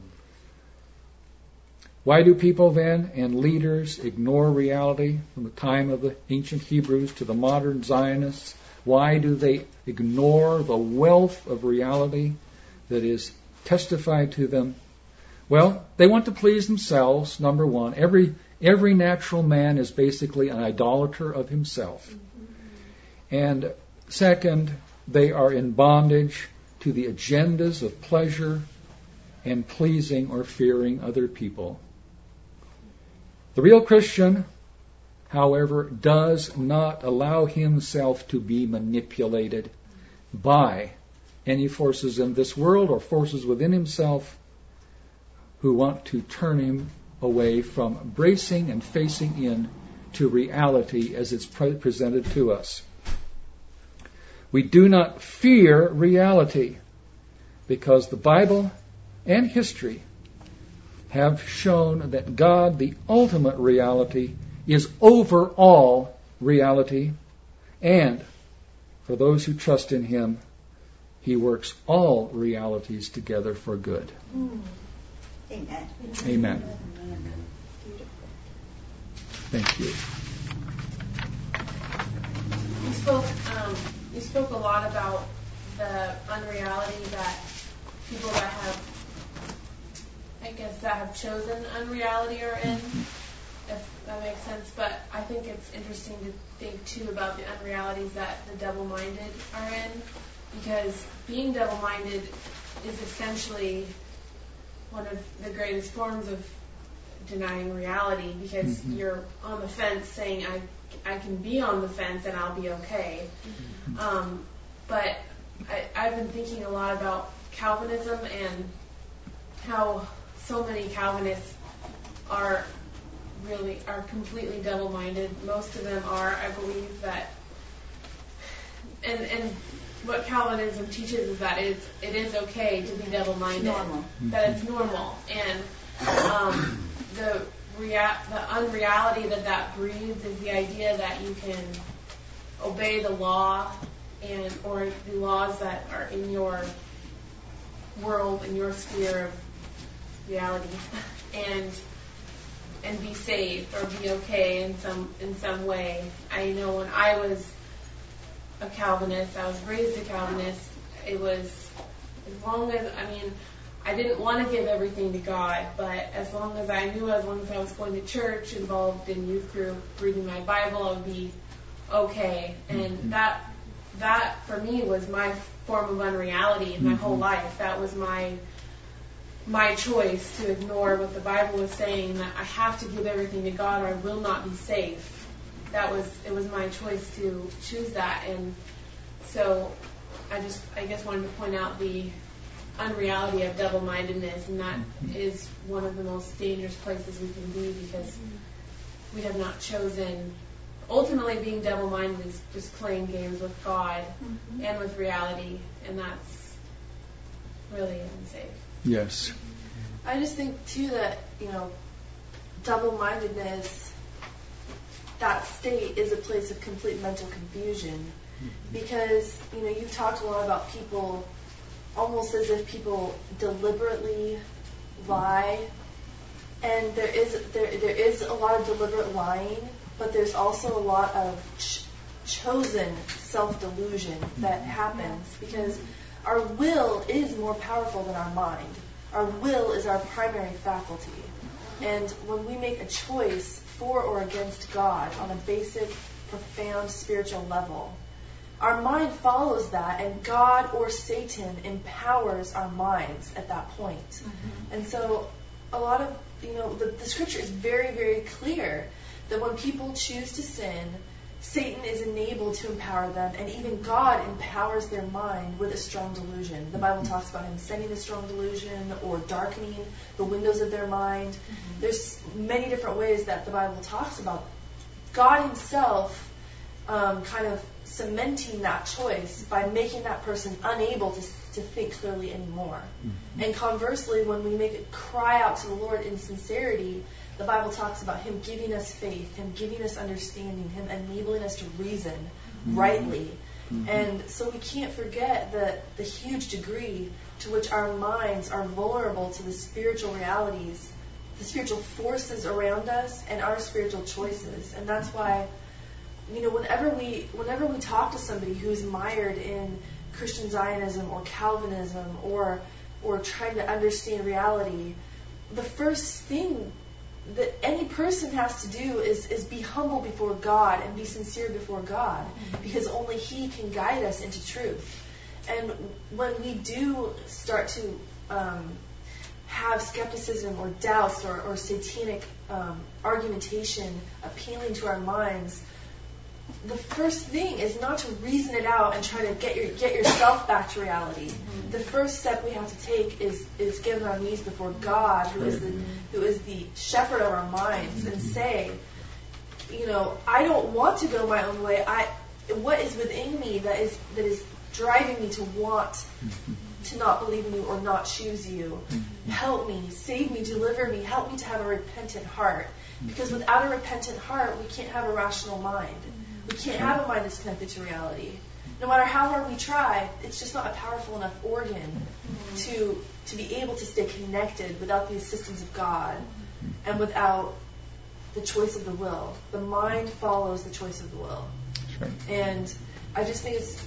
Why do people then and leaders ignore reality from the time of the ancient Hebrews to the modern Zionists? Why do they ignore the wealth of reality that is testify to them? Well, they want to please themselves, number one. Every natural man is basically an idolater of himself. And second, they are in bondage to the agendas of pleasure and pleasing or fearing other people. The real Christian, however, does not allow himself to be manipulated by any forces in this world or forces within himself who want to turn him away from bracing and facing in to reality as it's presented to us. We do not fear reality because the Bible and history have shown that God, the ultimate reality, is over all reality, and for those who trust in Him, He works all realities together for good. Amen. Amen. Thank you. You spoke a lot about the unreality that people that have chosen unreality are in, if that makes sense. But I think it's interesting to think too about the unrealities that the double-minded are in, because being double-minded is essentially one of the greatest forms of denying reality, because you're on the fence saying, I can be on the fence and I'll be okay. But I've been thinking a lot about Calvinism and how so many Calvinists are completely double-minded. Most of them are, I believe, that, and what Calvinism teaches is that it is okay to be double-minded. Normal. That it's normal. And the unreality that breeds is the idea that you can obey the law or the laws that are in your world, in your sphere of reality, and be saved or be okay in some way. I know when I was a Calvinist, I was raised a Calvinist, it was as long as, I didn't want to give everything to God, but as long as I was going to church, involved in youth group, reading my Bible, I would be okay. And that for me was my form of unreality in my whole life. That was my choice to ignore what the Bible was saying, that I have to give everything to God or I will not be safe. It was my choice to choose that. And so I guess wanted to point out the unreality of double-mindedness, and that is one of the most dangerous places we can be, because we have not chosen. Ultimately, being double-minded is just playing games with God and with reality, and that's really unsafe. Yes. I just think too that, double-mindedness, that state is a place of complete mental confusion, because, you've talked a lot about people almost as if people deliberately lie, and there is a lot of deliberate lying, but there's also a lot of chosen self-delusion that happens, because our will is more powerful than our mind. Our will is our primary faculty. And when we make a choice for or against God on a basic, profound spiritual level, our mind follows that, and God or Satan empowers our minds at that point. And so a lot of, the scripture is very, very clear that when people choose to sin, Satan is enabled to empower them, and even God empowers their mind with a strong delusion. The Bible talks about Him sending a strong delusion or darkening the windows of their mind. There's many different ways that the Bible talks about God Himself kind of cementing that choice by making that person unable to think clearly anymore. And conversely, when we make a cry out to the Lord in sincerity, the Bible talks about Him giving us faith, Him giving us understanding, Him enabling us to reason rightly. And so we can't forget the huge degree to which our minds are vulnerable to the spiritual realities, the spiritual forces around us, and our spiritual choices. And that's why, whenever we talk to somebody who's mired in Christian Zionism or Calvinism or or trying to understand reality, the first thing that any person has to do is be humble before God and be sincere before God, because only He can guide us into truth. And when we do start to have skepticism or doubts or satanic argumentation appealing to our minds, the first thing is not to reason it out and try to get yourself back to reality. Mm-hmm. The first step we have to take is get on our knees before God, who is the shepherd of our minds, and say, I don't want to go my own way. What is within me that is driving me to want to not believe in you or not choose you? Help me, save me, deliver me, help me to have a repentant heart. Because without a repentant heart, we can't have a rational mind. We can't have a mind that's connected to reality. No matter how hard we try, it's just not a powerful enough organ to be able to stay connected without the assistance of God and without the choice of the will. The mind follows the choice of the will. Sure. And I just think it's,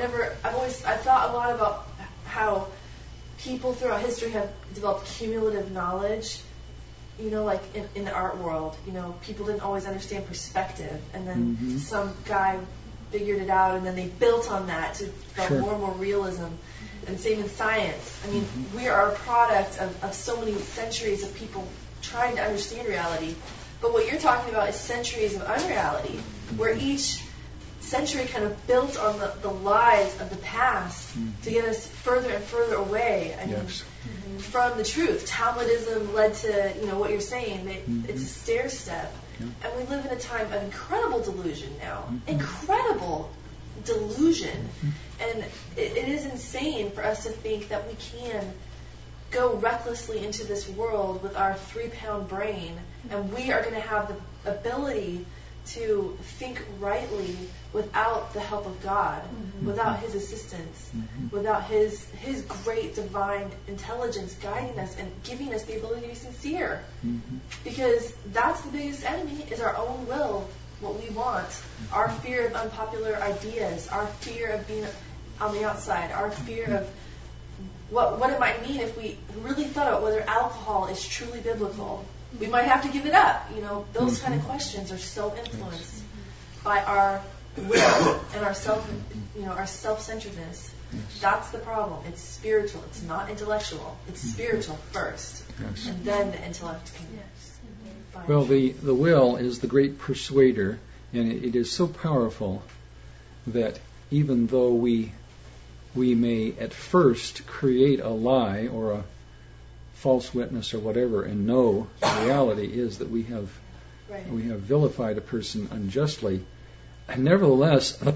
I thought a lot about how people throughout history have developed cumulative knowledge. Like in the art world, people didn't always understand perspective, and then some guy figured it out, and then they built on that to develop more and more realism. And same in science. I mean, we are a product of so many centuries of people trying to understand reality. But what you're talking about is centuries of unreality, where each century kind of built on the lies of the past to get us further and further away. I mean, from the truth. Talmudism led to, what you're saying. It's a stair step. Yeah. And we live in a time of incredible delusion now. Incredible delusion. And it is insane for us to think that we can go recklessly into this world with our 3-pound brain, and we are going to have the ability to think rightly without the help of God, without His assistance, without His great divine intelligence guiding us and giving us the ability to be sincere. Because that's the biggest enemy, is our own will, what we want, our fear of unpopular ideas, our fear of being on the outside, our fear of what it might mean if we really thought about whether alcohol is truly biblical. We might have to give it up. Those kind of questions are so influenced by our will and our self-centeredness. That's the problem. It's spiritual. It's not intellectual. It's spiritual first, and then the intellect can. Well, the will is the great persuader, and it is so powerful that even though we may at first create a lie or a false witness or whatever, and know the reality is that we have vilified a person unjustly, and nevertheless the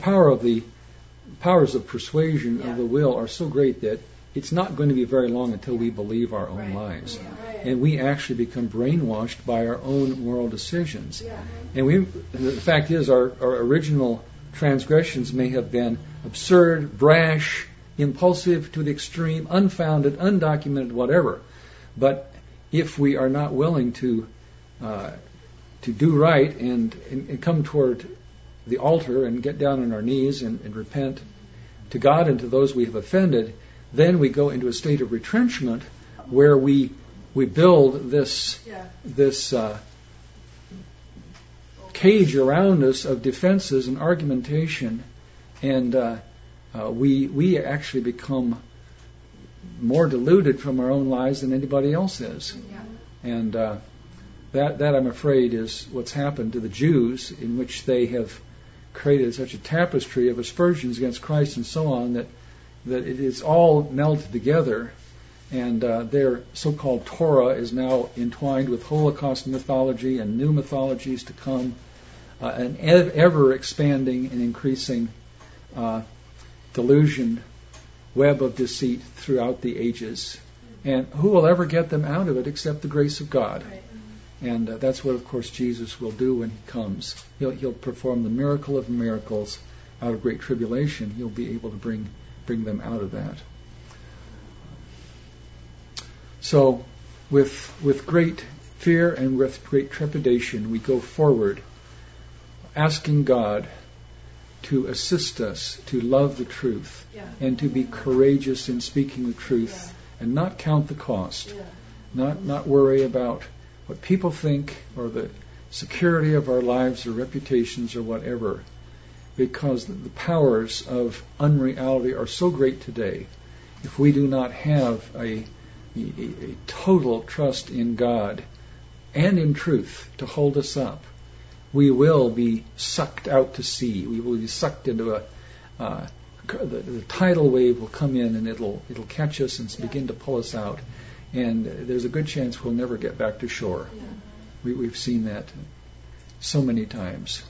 powers of persuasion of the will are so great that it's not going to be very long until we believe our own lies, and we actually become brainwashed by our own moral decisions. And the fact is, our original transgressions may have been absurd, brash, impulsive to the extreme, unfounded, undocumented, whatever. But if we are not willing to do right and come toward the altar and get down on our knees and repent to God and to those we have offended, then we go into a state of retrenchment where we build this cage around us of defenses and argumentation, and we actually become more deluded from our own lies than anybody else is. And that I'm afraid is what's happened to the Jews, in which they have created such a tapestry of aspersions against Christ and so on that it is all melded together, and their so-called Torah is now entwined with Holocaust mythology and new mythologies to come, an ever-expanding and increasing delusion, web of deceit throughout the ages. And who will ever get them out of it except the grace of God? And that's what, of course, Jesus will do when He comes. He'll perform the miracle of miracles out of great tribulation. He'll be able to bring them out of that. So, with great fear and with great trepidation, we go forward, asking God to assist us to love the truth and to be courageous in speaking the truth and not count the cost. Yeah. Not worry about what people think or the security of our lives or reputations or whatever, because the powers of unreality are so great today. If we do not have a total trust in God and in truth to hold us up, we will be sucked out to sea. We will be sucked into the tidal wave will come in and it'll catch us and begin to pull us out. And there's a good chance we'll never get back to shore. Yeah. We've seen that so many times.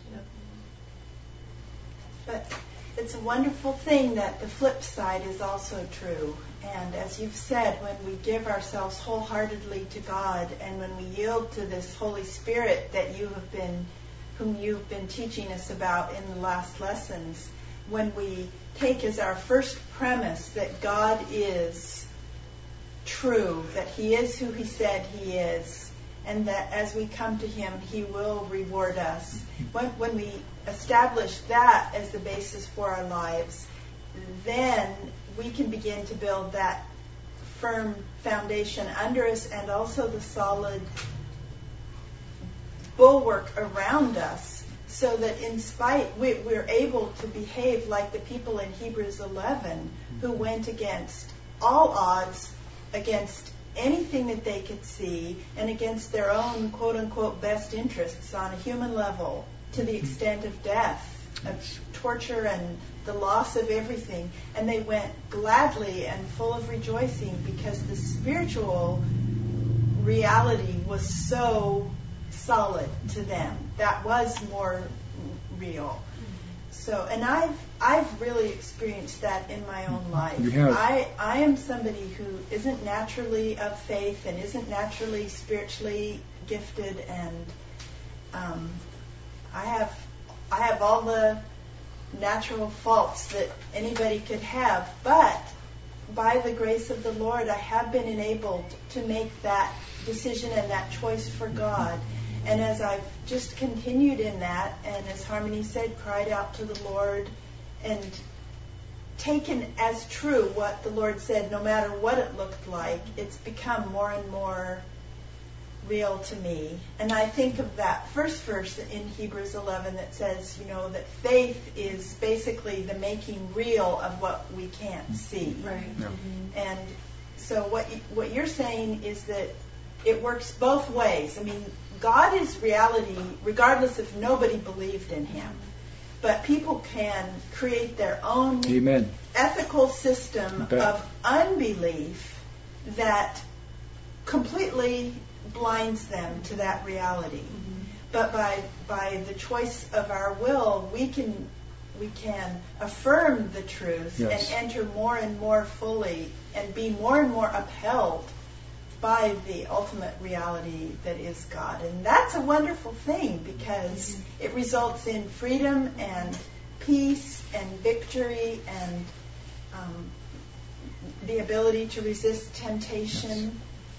But it's a wonderful thing that the flip side is also true. And as you've said, when we give ourselves wholeheartedly to God, and when we yield to this Holy Spirit that whom you've been teaching us about in the last lessons, when we take as our first premise that God is true, that He is who He said He is, and that as we come to Him, He will reward us. When we establish that as the basis for our lives, then we can begin to build that firm foundation under us and also the solid bulwark around us, so that in spite, we're able to behave like the people in Hebrews 11 who went against all odds, against anything that they could see, and against their own quote-unquote best interests on a human level, to the extent of death, of torture and the loss of everything. And they went gladly and full of rejoicing because the spiritual reality was so solid to them. That was more real. So, and I've really experienced that in my own life. You have. I am somebody who isn't naturally of faith and isn't naturally spiritually gifted, and I have all the natural faults that anybody could have, but by the grace of the Lord, I have been enabled to make that decision and that choice for God. And as I've just continued in that, and as Harmony said, cried out to the Lord and taken as true what the Lord said, no matter what it looked like, it's become more and more real to me. And I think of that first verse in Hebrews 11 that says, that faith is basically the making real of what we can't see. Right. Yeah. And so what you're saying is that it works both ways. I mean, God is reality regardless if nobody believed in Him. But people can create their own Amen. ethical system of unbelief that completely blinds them to that reality. Mm-hmm. But by the choice of our will, we can affirm the truth, yes, and enter more and more fully and be more and more upheld by the ultimate reality that is God. And that's a wonderful thing, because it results in freedom and peace and victory and the ability to resist temptation,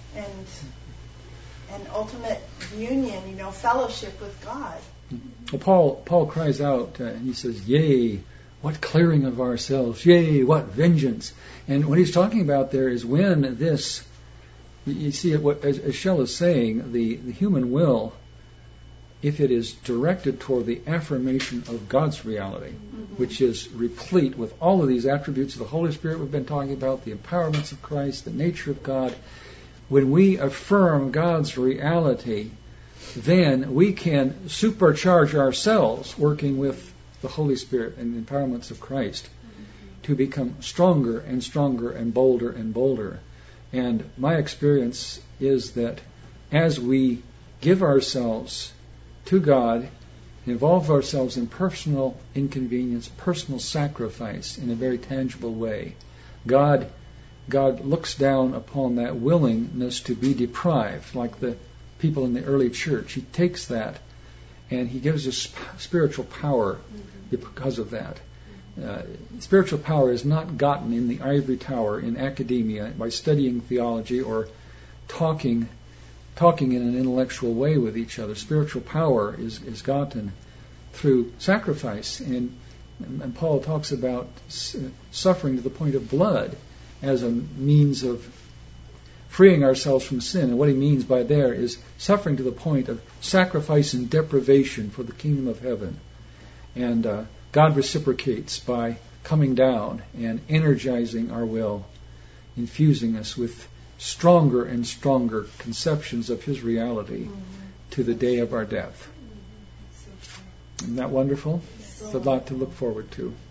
and ultimate union, fellowship with God. Well, Paul cries out, and he says, "Yea, what clearing of ourselves! Yea, what vengeance!" And what he's talking about there is when this, you see, as Shell is saying, the human will, if it is directed toward the affirmation of God's reality, which is replete with all of these attributes of the Holy Spirit we've been talking about, the empowerments of Christ, the nature of God, when we affirm God's reality, then we can supercharge ourselves working with the Holy Spirit and the empowerments of Christ to become stronger and stronger and bolder. And my experience is that as we give ourselves to God, involve ourselves in personal inconvenience, personal sacrifice in a very tangible way, God looks down upon that willingness to be deprived, like the people in the early church. He takes that and He gives us spiritual power because of that. Spiritual power is not gotten in the ivory tower in academia by studying theology or talking in an intellectual way with each other. Spiritual power is gotten through sacrifice, and Paul talks about suffering to the point of blood as a means of freeing ourselves from sin. And what he means by there is suffering to the point of sacrifice and deprivation for the kingdom of heaven. And God reciprocates by coming down and energizing our will, infusing us with stronger and stronger conceptions of his reality to the day of our death. Isn't that wonderful? It's a lot to look forward to.